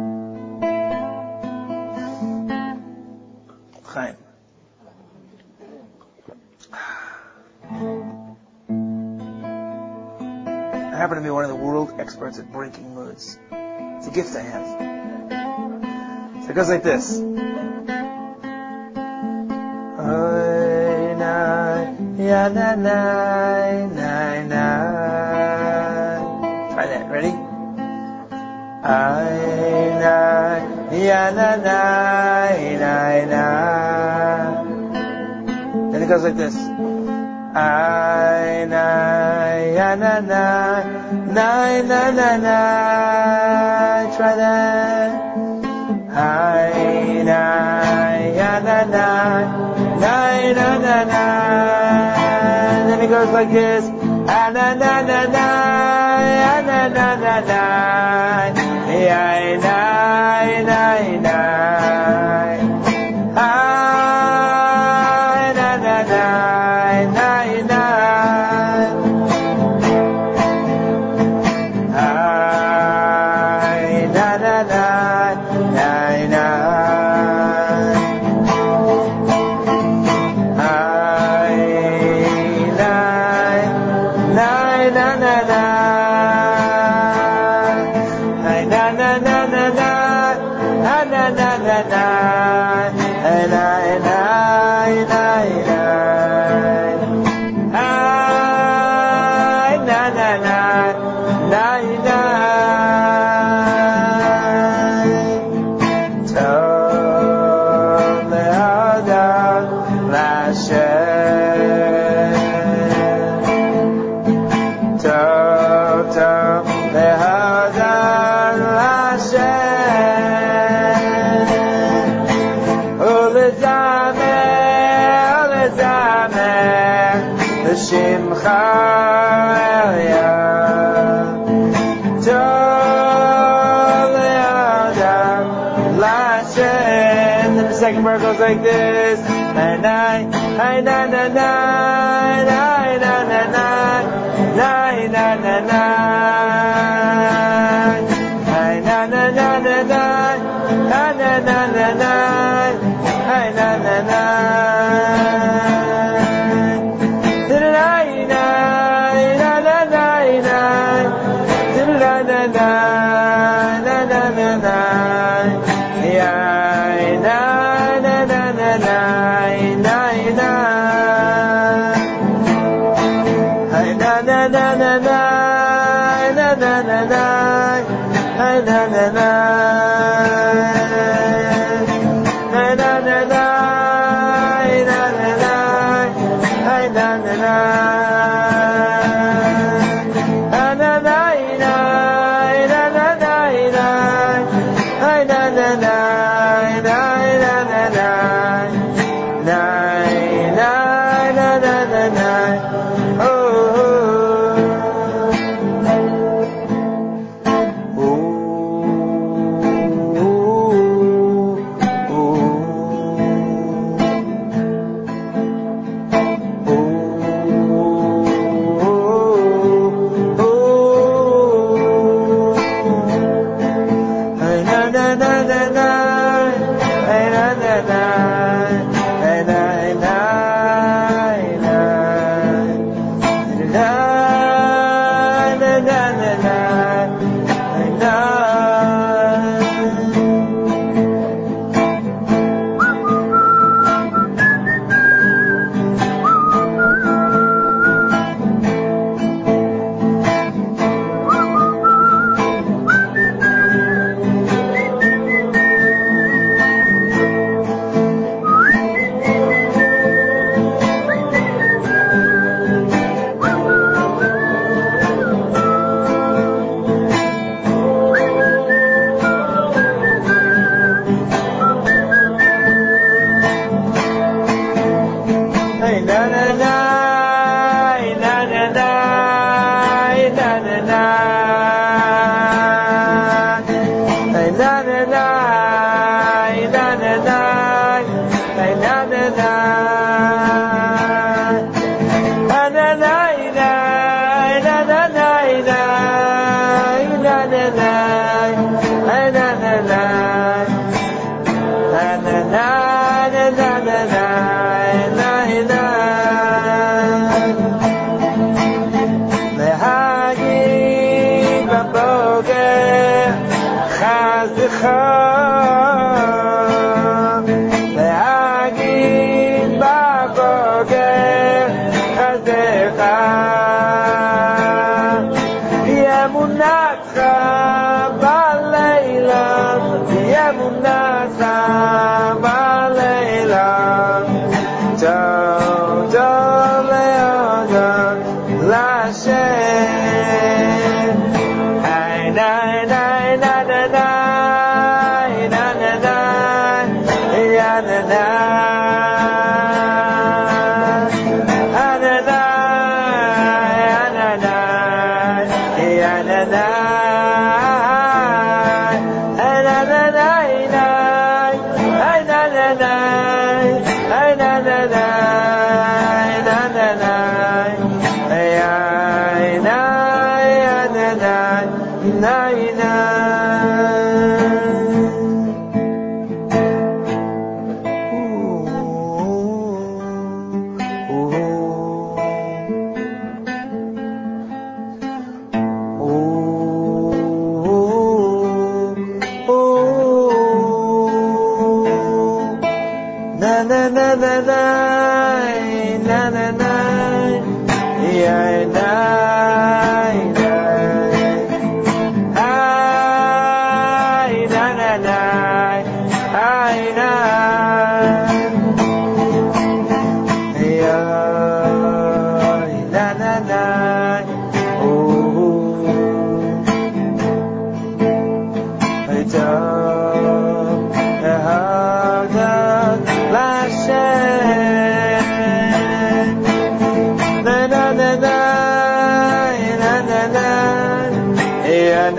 Chaim. I happen to be one of the world experts at breaking moods. It's a gift I have. So it goes like this. Try that. Ready? Then it goes like this. Try that. Then it goes like this. L'shimcha Tov le'adam L'Hashem. Then the second part goes like this. Na na na na na na na na na na na na na.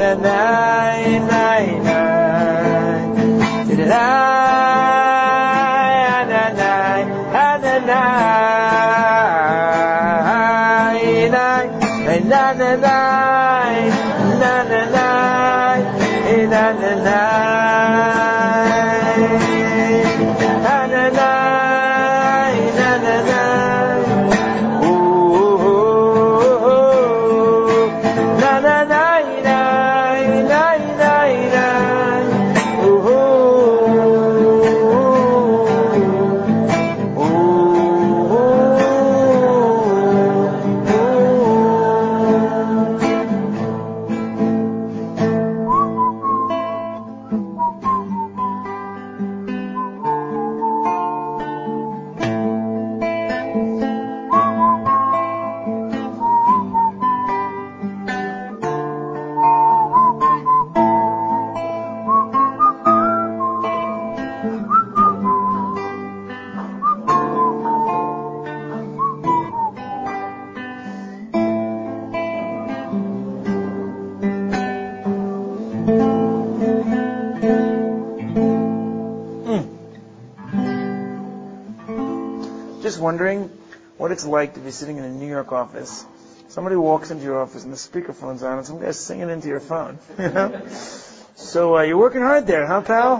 Just wondering what it's like to be sitting in a New York office. Somebody walks into your office and the speakerphone's on and some guy's singing into your phone. You know? So you're working hard there, huh, pal?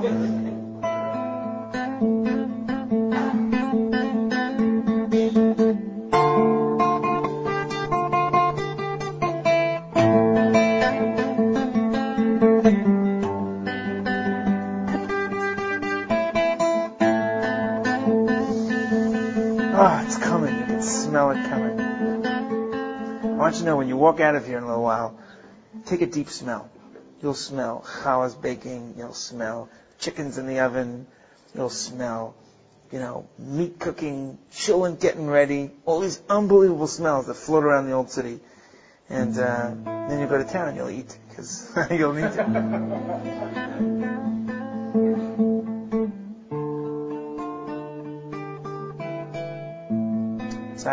Oh, it's coming. You can smell it coming. I want you to know when you walk out of here in a little while, take a deep smell. You'll smell challahs baking. You'll smell chickens in the oven. You'll smell, meat cooking, chillin' getting ready. All these unbelievable smells that float around the old city. And then you go to town and you'll eat, because you'll need to. So I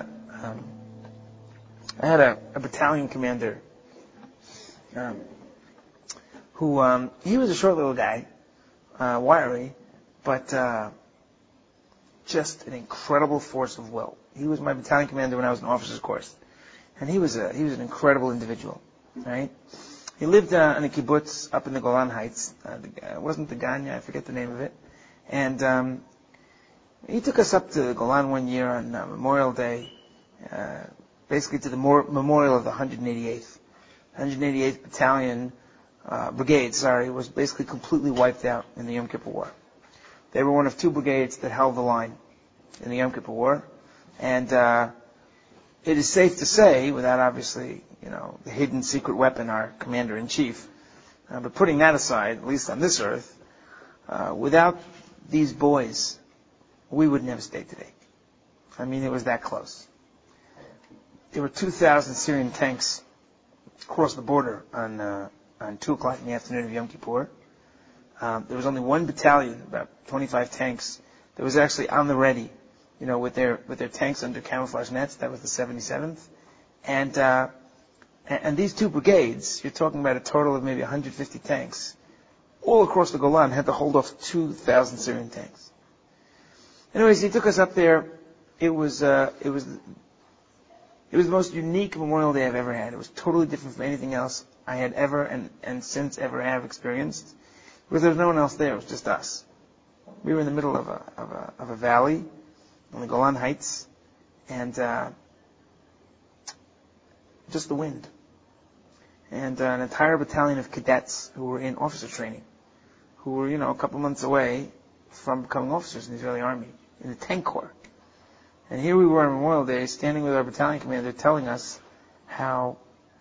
had a battalion commander who he was a short little guy, wiry, but just an incredible force of will. He was my battalion commander when I was in officers' course, and he was an incredible individual, right? He lived in a kibbutz up in the Golan Heights. It wasn't the Ganya, I forget the name of it, and he took us up to the Golan one year on Memorial Day, basically to the memorial of the 188th Battalion, Brigade, was basically completely wiped out in the Yom Kippur War. They were one of two brigades that held the line in the Yom Kippur War, and it is safe to say, without obviously, the hidden secret weapon, our commander-in-chief, but putting that aside, at least on this earth, without these boys, we wouldn't have stayed today. I mean, it was that close. There were 2,000 Syrian tanks across the border on 2 o'clock in the afternoon of Yom Kippur. There was only one battalion, about 25 tanks, that was actually on the ready, with their tanks under camouflage nets. That was the 77th. And these two brigades, you're talking about a total of maybe 150 tanks, all across the Golan, had to hold off 2,000 Syrian tanks. Anyways, he took us up there. It was the most unique Memorial Day I've ever had. It was totally different from anything else I had ever and since ever have experienced, because there was no one else there. It was just us. We were in the middle of a valley on the Golan Heights, and just the wind, and an entire battalion of cadets who were in officer training, who were a couple months away from becoming officers in the Israeli Army, in the Tank Corps. And here we were on Memorial Day, standing with our battalion commander, telling us how,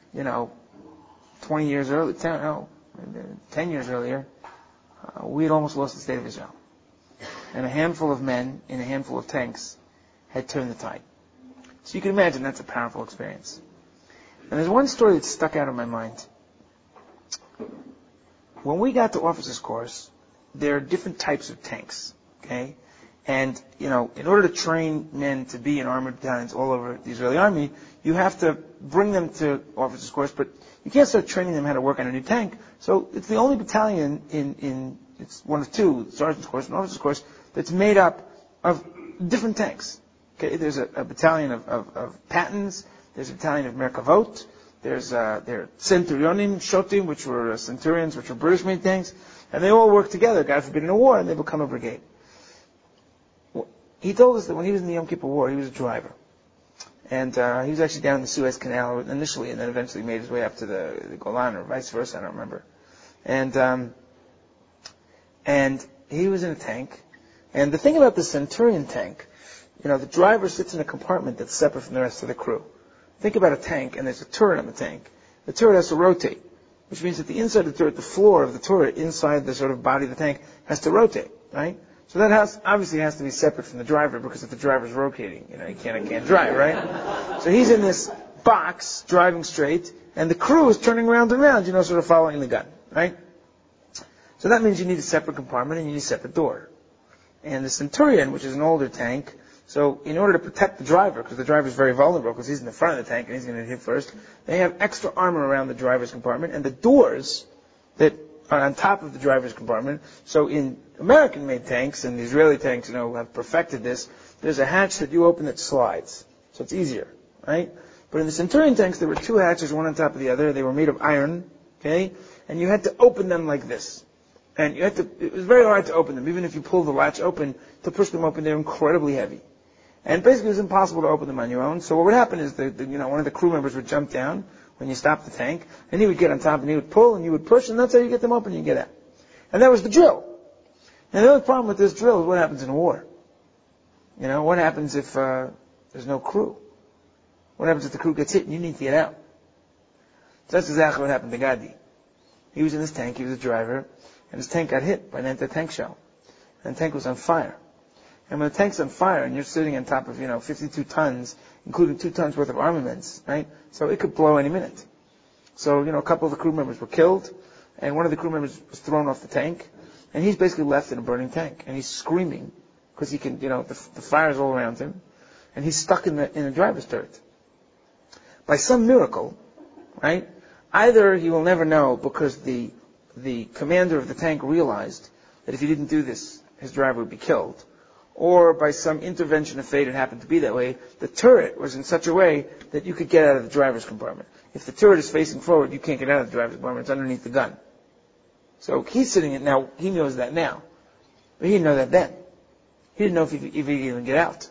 10 years earlier, we had almost lost the state of Israel. And a handful of men in a handful of tanks had turned the tide. So you can imagine that's a powerful experience. And there's one story that stuck out in my mind. When we got to officers' course, there are different types of tanks, okay? And, in order to train men to be in armored battalions all over the Israeli army, you have to bring them to officers' course, but you can't start training them how to work on a new tank. So it's the only battalion it's one of two, sergeant's course and officer's course, that's made up of different tanks. Okay, there's a battalion of Pattons, there's a battalion of Merkavot, there are Centurionim, Shotim, which were Centurions, which were British-made tanks, and they all work together, God forbid, in a war, and they become a brigade. He told us that when he was in the Yom Kippur War, he was a driver. And he was actually down in the Suez Canal initially, and then eventually made his way up to the Golan, or vice versa, I don't remember. And he was in a tank. And the thing about the Centurion tank, the driver sits in a compartment that's separate from the rest of the crew. Think about a tank, and there's a turret on the tank. The turret has to rotate, which means that the inside of the turret, the floor of the turret, inside the sort of body of the tank, has to rotate, right? So that obviously has to be separate from the driver, because if the driver's rotating, he can't drive, right? So he's in this box, driving straight, and the crew is turning around and around, sort of following the gun, right? So that means you need a separate compartment and you need a separate door. And the Centurion, which is an older tank, so in order to protect the driver, because the driver is very vulnerable, because he's in the front of the tank and he's going to hit first, they have extra armor around the driver's compartment, and the doors that are on top of the driver's compartment. So in American-made tanks, and the Israeli tanks, have perfected this, there's a hatch that you open that slides. So it's easier, right? But in the Centurion tanks, there were two hatches, one on top of the other. They were made of iron, okay? And you had to open them like this. And it was very hard to open them. Even if you pull the latch open, to push them open, they're incredibly heavy. And basically it was impossible to open them on your own. So what would happen is one of the crew members would jump down when you stopped the tank, and he would get on top and he would pull and you would push, and that's how you get them open and you get out. And that was the drill. And the only problem with this drill is what happens in a war. What happens if there's no crew? What happens if the crew gets hit and you need to get out? So that's exactly what happened to Gadi. He was in his tank, he was a driver, and his tank got hit by an anti-tank shell. And the tank was on fire. And when the tank's on fire and you're sitting on top of, 52 tons, including 2 tons worth of armaments, right? So it could blow any minute. So, a couple of the crew members were killed, and one of the crew members was thrown off the tank, and he's basically left in a burning tank. And he's screaming, because he can, the fire's all around him, and he's stuck in the driver's turret. By some miracle, right? Either he will never know because the commander of the tank realized that if he didn't do this, his driver would be killed, or by some intervention of fate, it happened to be that way, the turret was in such a way that you could get out of the driver's compartment. If the turret is facing forward, you can't get out of the driver's compartment. It's underneath the gun. So he's sitting in it now. He knows that now. But he didn't know that then. He didn't know if he could even get out.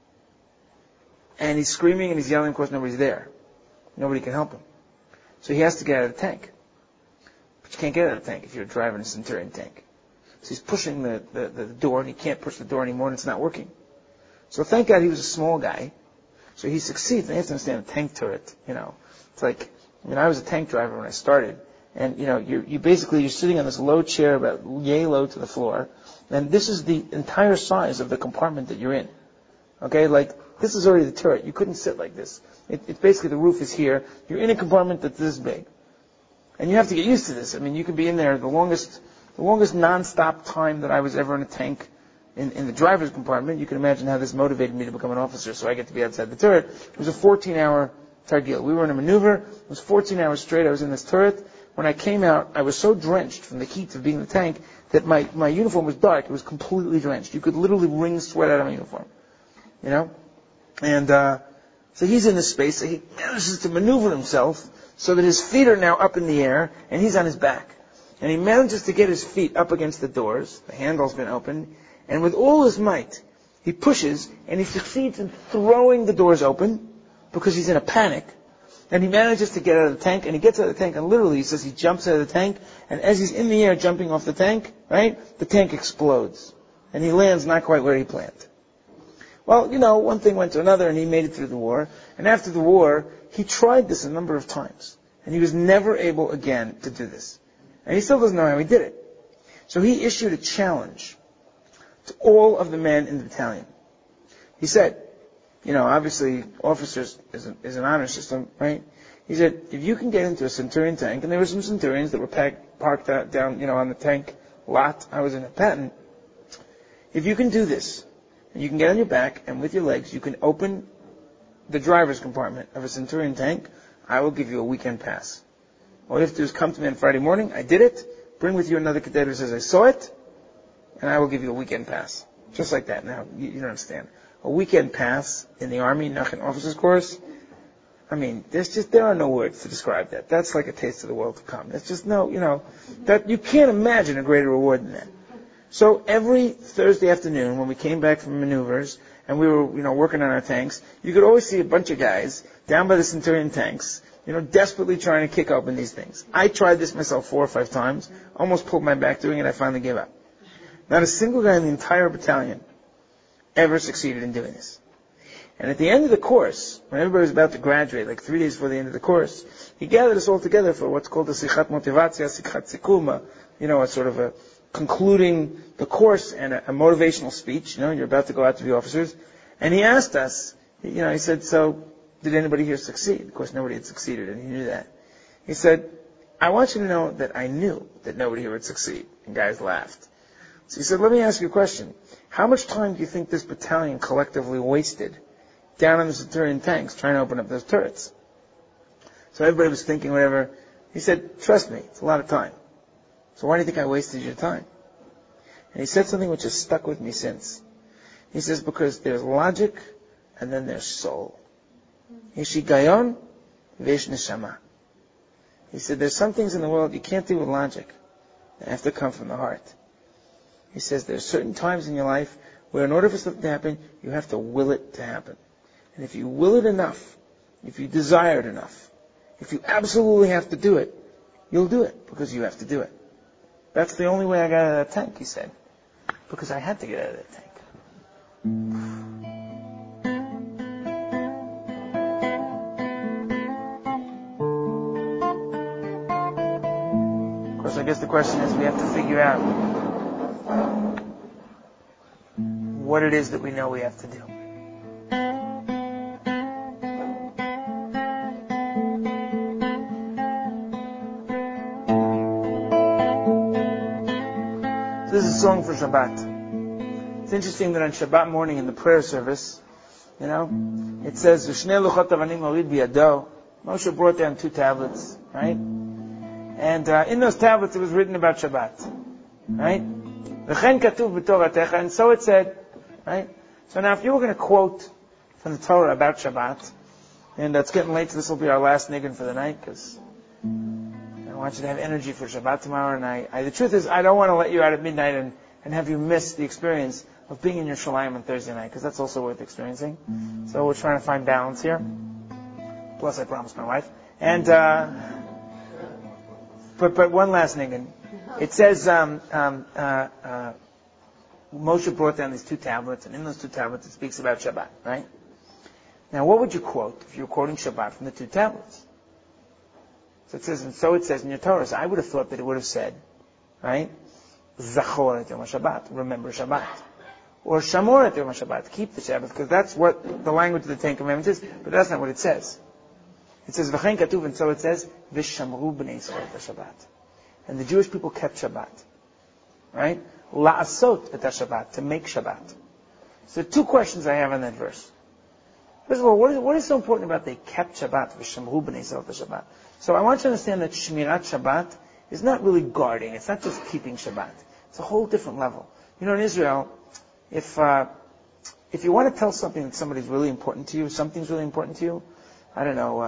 And he's screaming and he's yelling. Of course, nobody's there. Nobody can help him. So he has to get out of the tank. But you can't get out of the tank if you're driving a Centurion tank. So he's pushing the door, and he can't push the door anymore, and it's not working. So thank God he was a small guy. So he succeeds. And you have to understand a tank turret, It's like, I was a tank driver when I started. And, you're sitting on this low chair about yay low to the floor. And this is the entire size of the compartment that you're in. Okay? Like, this is already the turret. You couldn't sit like this. It's basically the roof is here. You're in a compartment that's this big. And you have to get used to this. You could be in there the longest non-stop time that I was ever in a tank in the driver's compartment. You can imagine how this motivated me to become an officer, so I get to be outside the turret. It was a 14-hour targil. We were in a maneuver. It was 14 hours straight. I was in this turret. When I came out, I was so drenched from the heat of being in the tank that my uniform was dark. It was completely drenched. You could literally wring sweat out of my uniform. And so he's in this space. So he manages to maneuver himself so that his feet are now up in the air, and he's on his back. And he manages to get his feet up against the doors. The handle's been opened. And with all his might, he pushes, and he succeeds in throwing the doors open because he's in a panic. And he manages to get out of the tank, and he gets out of the tank, and literally, he says he jumps out of the tank, and as he's in the air jumping off the tank, right, the tank explodes. And he lands not quite where he planned. Well, one thing went to another, and he made it through the war. And after the war, he tried this a number of times. And he was never able again to do this. And he still doesn't know how he did it. So he issued a challenge to all of the men in the battalion. He said, obviously officers is an honor system, right? He said, if you can get into a Centurion tank, and there were some Centurions that were parked down, on the tank lot. I was in a Patton. If you can do this, and you can get on your back, and with your legs, you can open the driver's compartment of a Centurion tank, I will give you a weekend pass. All you have to do is come to me on Friday morning, I did it, bring with you another cadet who says I saw it, and I will give you a weekend pass. Just like that. Now, you don't understand. A weekend pass in the Army, Nachan Officers Course, I mean, there are no words to describe that. That's like a taste of the world to come. There's just no, that you can't imagine a greater reward than that. So every Thursday afternoon when we came back from maneuvers and we were, working on our tanks, you could always see a bunch of guys down by the Centurion tanks, desperately trying to kick open these things. I tried this myself 4 or 5 times, almost pulled my back doing it, I finally gave up. Not a single guy in the entire battalion ever succeeded in doing this. And at the end of the course, when everybody was about to graduate, like 3 days before the end of the course, he gathered us all together for what's called a Sichat Motivatzia, Sichat Sikuma, a sort of a concluding the course and a motivational speech. You're about to go out to the officers. And he asked us, he said, so did anybody here succeed? Of course, nobody had succeeded, and he knew that. He said, I want you to know that I knew that nobody here would succeed. And guys laughed. So he said, let me ask you a question. How much time do you think this battalion collectively wasted down in the Centurion tanks trying to open up those turrets? So everybody was thinking whatever. He said, trust me, it's a lot of time. So why do you think I wasted your time? And he said something which has stuck with me since. He says, because there's logic and then there's soul. Yeshigayon vesh neshama. He said, there's some things in the world you can't do with logic. They have to come from the heart. He says, there's certain times in your life where in order for something to happen, you have to will it to happen. And if you will it enough, if you desire it enough, if you absolutely have to do it, you'll do it because you have to do it. That's the only way I got out of that tank, he said. Because I had to get out of that tank. Of course, I guess the question is we have to figure out what it is that we know we have to do. This is a song for Shabbat. It's interesting that on Shabbat morning in the prayer service, it says, Moshe brought down 2 tablets, right? And in those tablets it was written about Shabbat, right? And so it said, right? So now if you were going to quote from the Torah about Shabbat, and it's getting late, so this will be our last niggin for the night, because I want you to have energy for Shabbat tomorrow, and the truth is, I don't want to let you out at midnight and have you miss the experience of being in your Shalayim on Thursday night, because that's also worth experiencing. So we're trying to find balance here. Plus, I promised my wife. And but one last niggin. It says Moshe brought down these 2 tablets, and in those 2 tablets it speaks about Shabbat, right? Now, what would you quote if you were quoting Shabbat from the 2 tablets? So it says, and so it says in your Torah. So I would have thought that it would have said, right? Zachor et Yom HaShabbat, remember Shabbat. Or Shamor et Yom HaShabbat, keep the Shabbat, because that's what the language of the 10 Commandments is, but that's not what it says. It says, V'chein katuv, and so it says, V'shamru b'nei Yisrael et Shabbat. And the Jewish people kept Shabbat. Right? La'asot et Shabbat, to make Shabbat. So 2 questions I have on that verse. First of all, what is so important about they kept Shabbat, V'shamru b'nei Yisrael et Shabbat? So I want you to understand that Shmirat Shabbat is not really guarding. It's not just keeping Shabbat. It's a whole different level. In Israel, if you want to tell something that somebody's really important to you, something's really important to you, I don't know,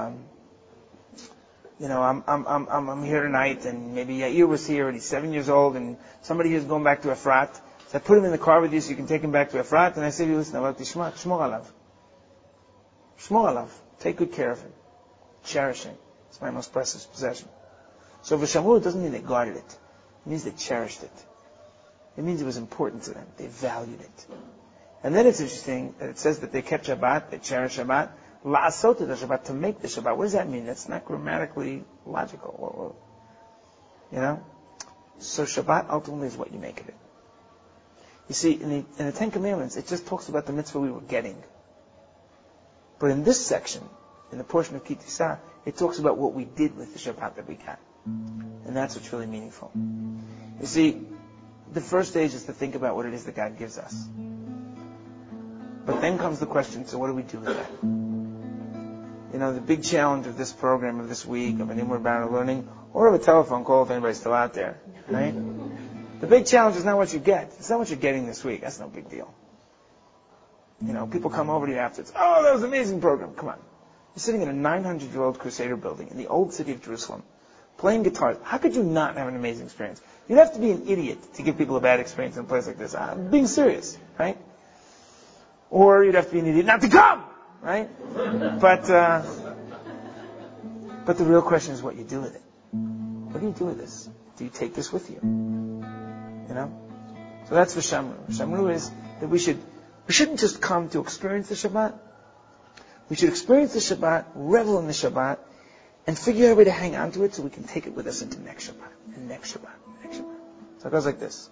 I'm here tonight, and maybe Yair was here, and he's 7 years old, and somebody here's going back to Efrat. So I put him in the car with you so you can take him back to Efrat, and I say to you, listen, I like to Shmor Alav. Shmor Alav. Take good care of him. Cherish him. It's my most precious possession. So V'shamru doesn't mean they guarded it. It means they cherished it. It means it was important to them. They valued it. And then it's interesting that it says that they kept Shabbat, they cherished Shabbat. La'asot the Shabbat, to make the Shabbat. What does that mean? That's not grammatically logical. So Shabbat ultimately is what you make of it. You see, in the 10 Commandments, it just talks about the mitzvah we were getting. But in this section, in the portion of Ki Tisa, it talks about what we did with the Shabbat that we got. And that's what's really meaningful. You see, the first stage is to think about what it is that God gives us. But then comes the question, so what do we do with that? You know, the big challenge of this program, of this week, of an Inward Bound Learning, or of a telephone call if anybody's still out there, right? The big challenge is not what you get. It's not what you're getting this week. That's no big deal. You know, people come over to you afterwards. Oh, that was an amazing program. Come on. You're sitting in a 900-year-old Crusader building in the old city of Jerusalem, playing guitars. How could you not have an amazing experience? You'd have to be an idiot to give people a bad experience in a place like this. I'm being serious, right? Or you'd have to be an idiot not to come, right? But the real question is what you do with it. What do you do with this? Do you take this with you? You know? So that's V'Shamru. V'Shamru is that we shouldn't just come to experience the Shabbat. We should experience the Shabbat, revel in the Shabbat, and figure out a way to hang on to it so we can take it with us into next Shabbat, and next Shabbat, and next Shabbat. So it goes like this.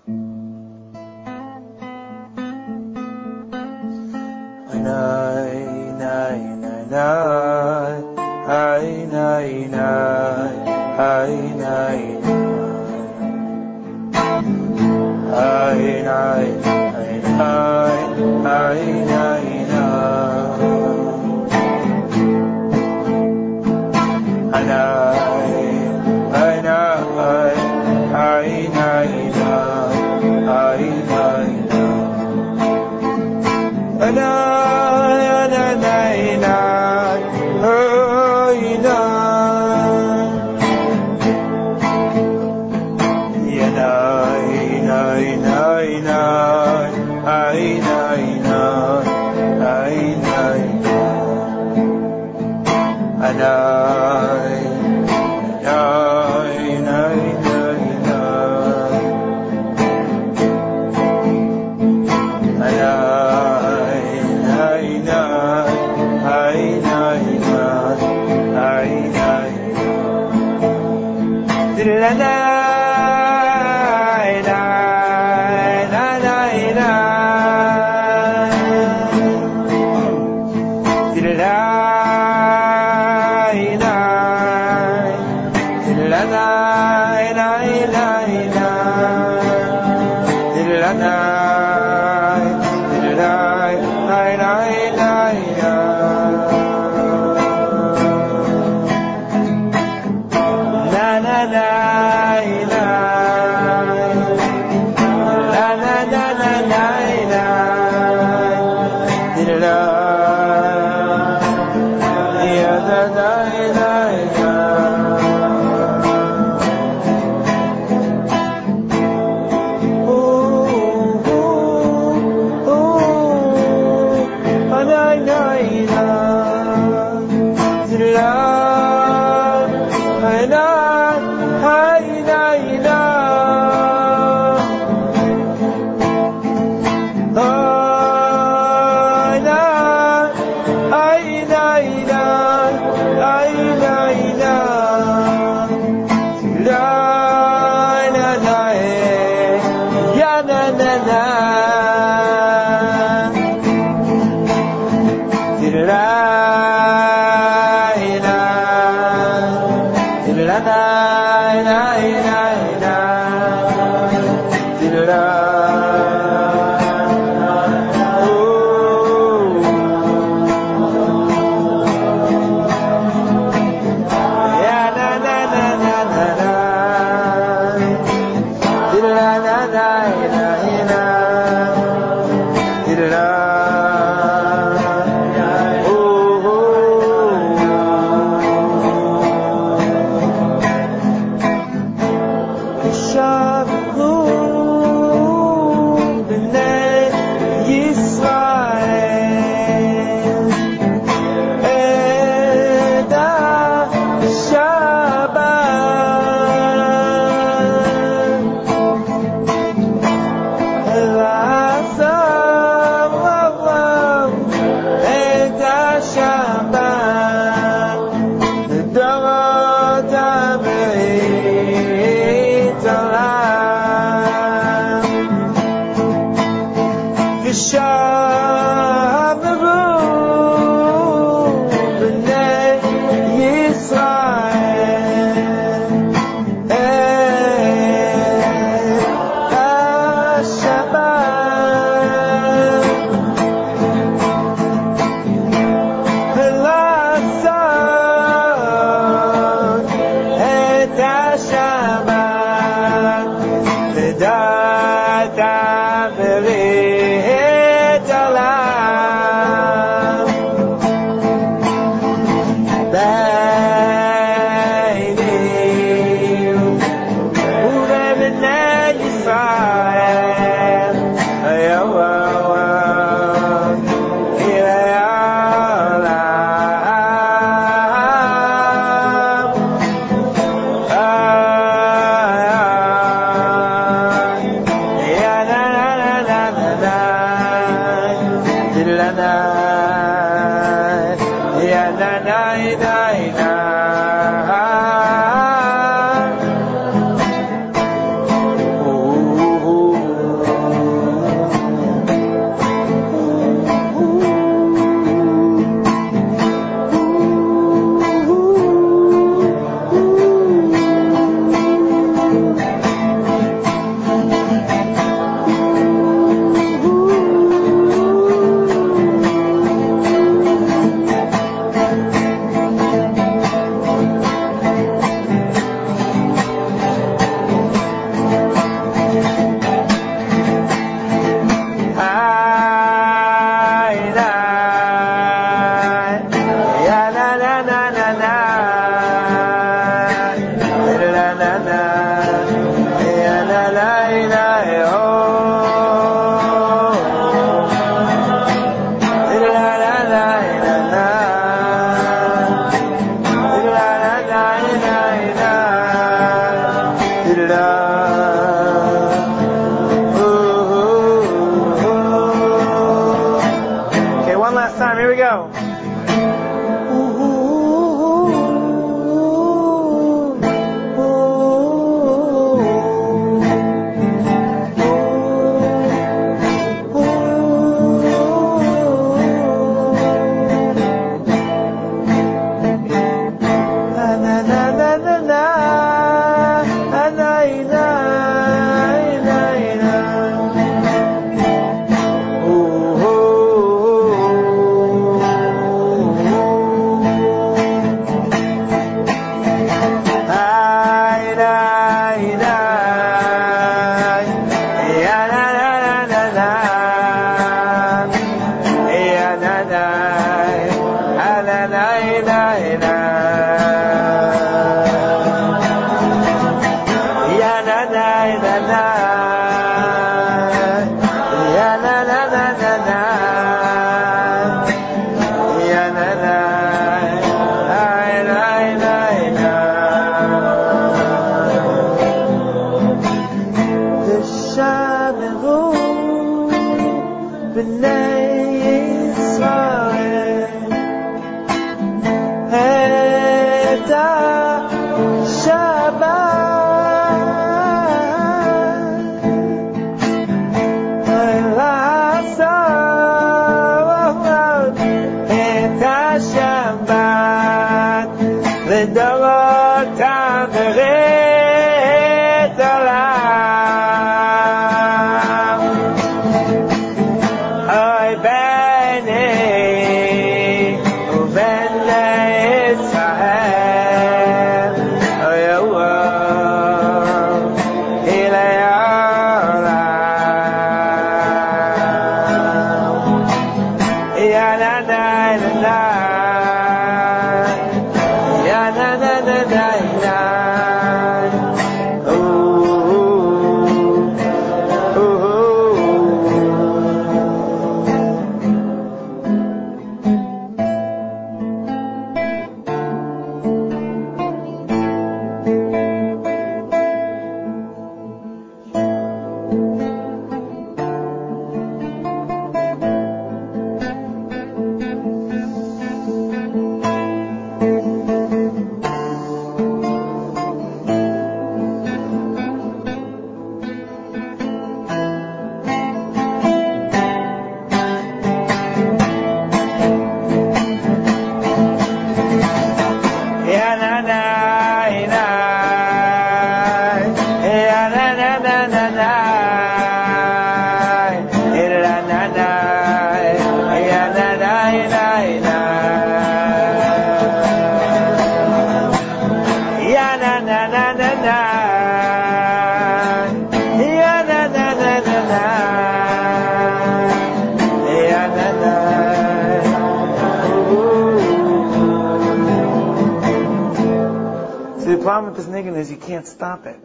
The problem with this niggin is you can't stop it.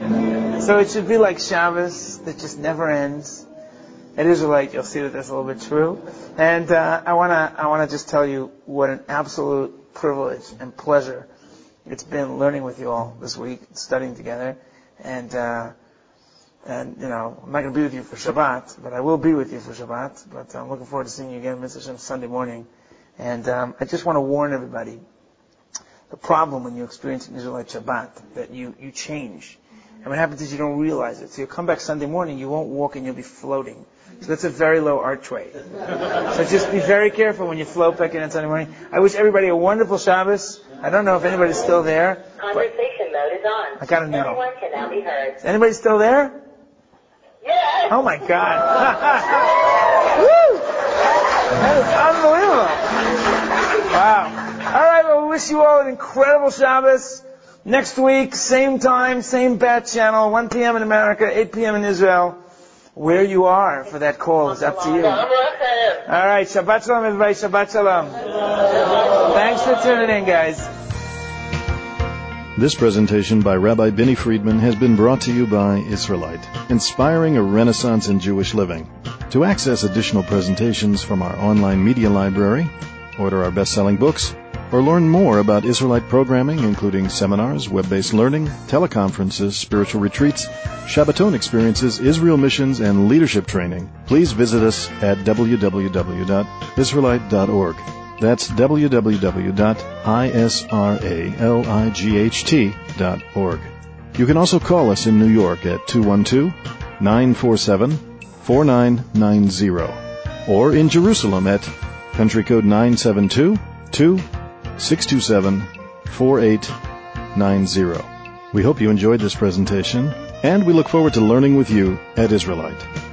So it should be like Shabbos that just never ends. At Israelite, you'll see that that's a little bit true. And I wanna just tell you what an absolute privilege and pleasure it's been learning with you all this week, studying together. And you know, I'm not going to be with you for Shabbat, but I will be with you for Shabbat. But I'm looking forward to seeing you again, Mr. Hashem, Sunday morning And I just want to warn everybody, the problem when you experience an Israelite Shabbat, that you change. And what happens is you don't realize it. So you'll come back Sunday morning, you won't walk and you'll be floating. So that's a very low arch rate. So just be very careful when you float back in on Sunday morning. I wish everybody a wonderful Shabbos. I don't know if anybody's still there. Conversation mode is on. I gotta know. Everyone can now be heard. Is anybody still there? Yes! Oh my God. Woo! That is unbelievable. Wow. All right, well, we wish you all an incredible Shabbos. Next week, same time, same bat channel, 1 p.m. in America, 8 p.m. in Israel. Where you are for that call is up to you. All right, Shabbat Shalom, everybody. Shabbat Shalom. Thanks for tuning in, guys. This presentation by Rabbi Benny Friedman has been brought to you by Israelite, inspiring a renaissance in Jewish living. To access additional presentations from our online media library, order our best-selling books, or learn more about Israelite programming, including seminars, web-based learning, teleconferences, spiritual retreats, Shabbaton experiences, Israel missions, and leadership training, please visit us at www.israelite.org. That's www.israelight.org. You can also call us in New York at 212-947-4990, or in Jerusalem at country code 972-627-4890. We hope you enjoyed this presentation, and we look forward to learning with you at Israelite.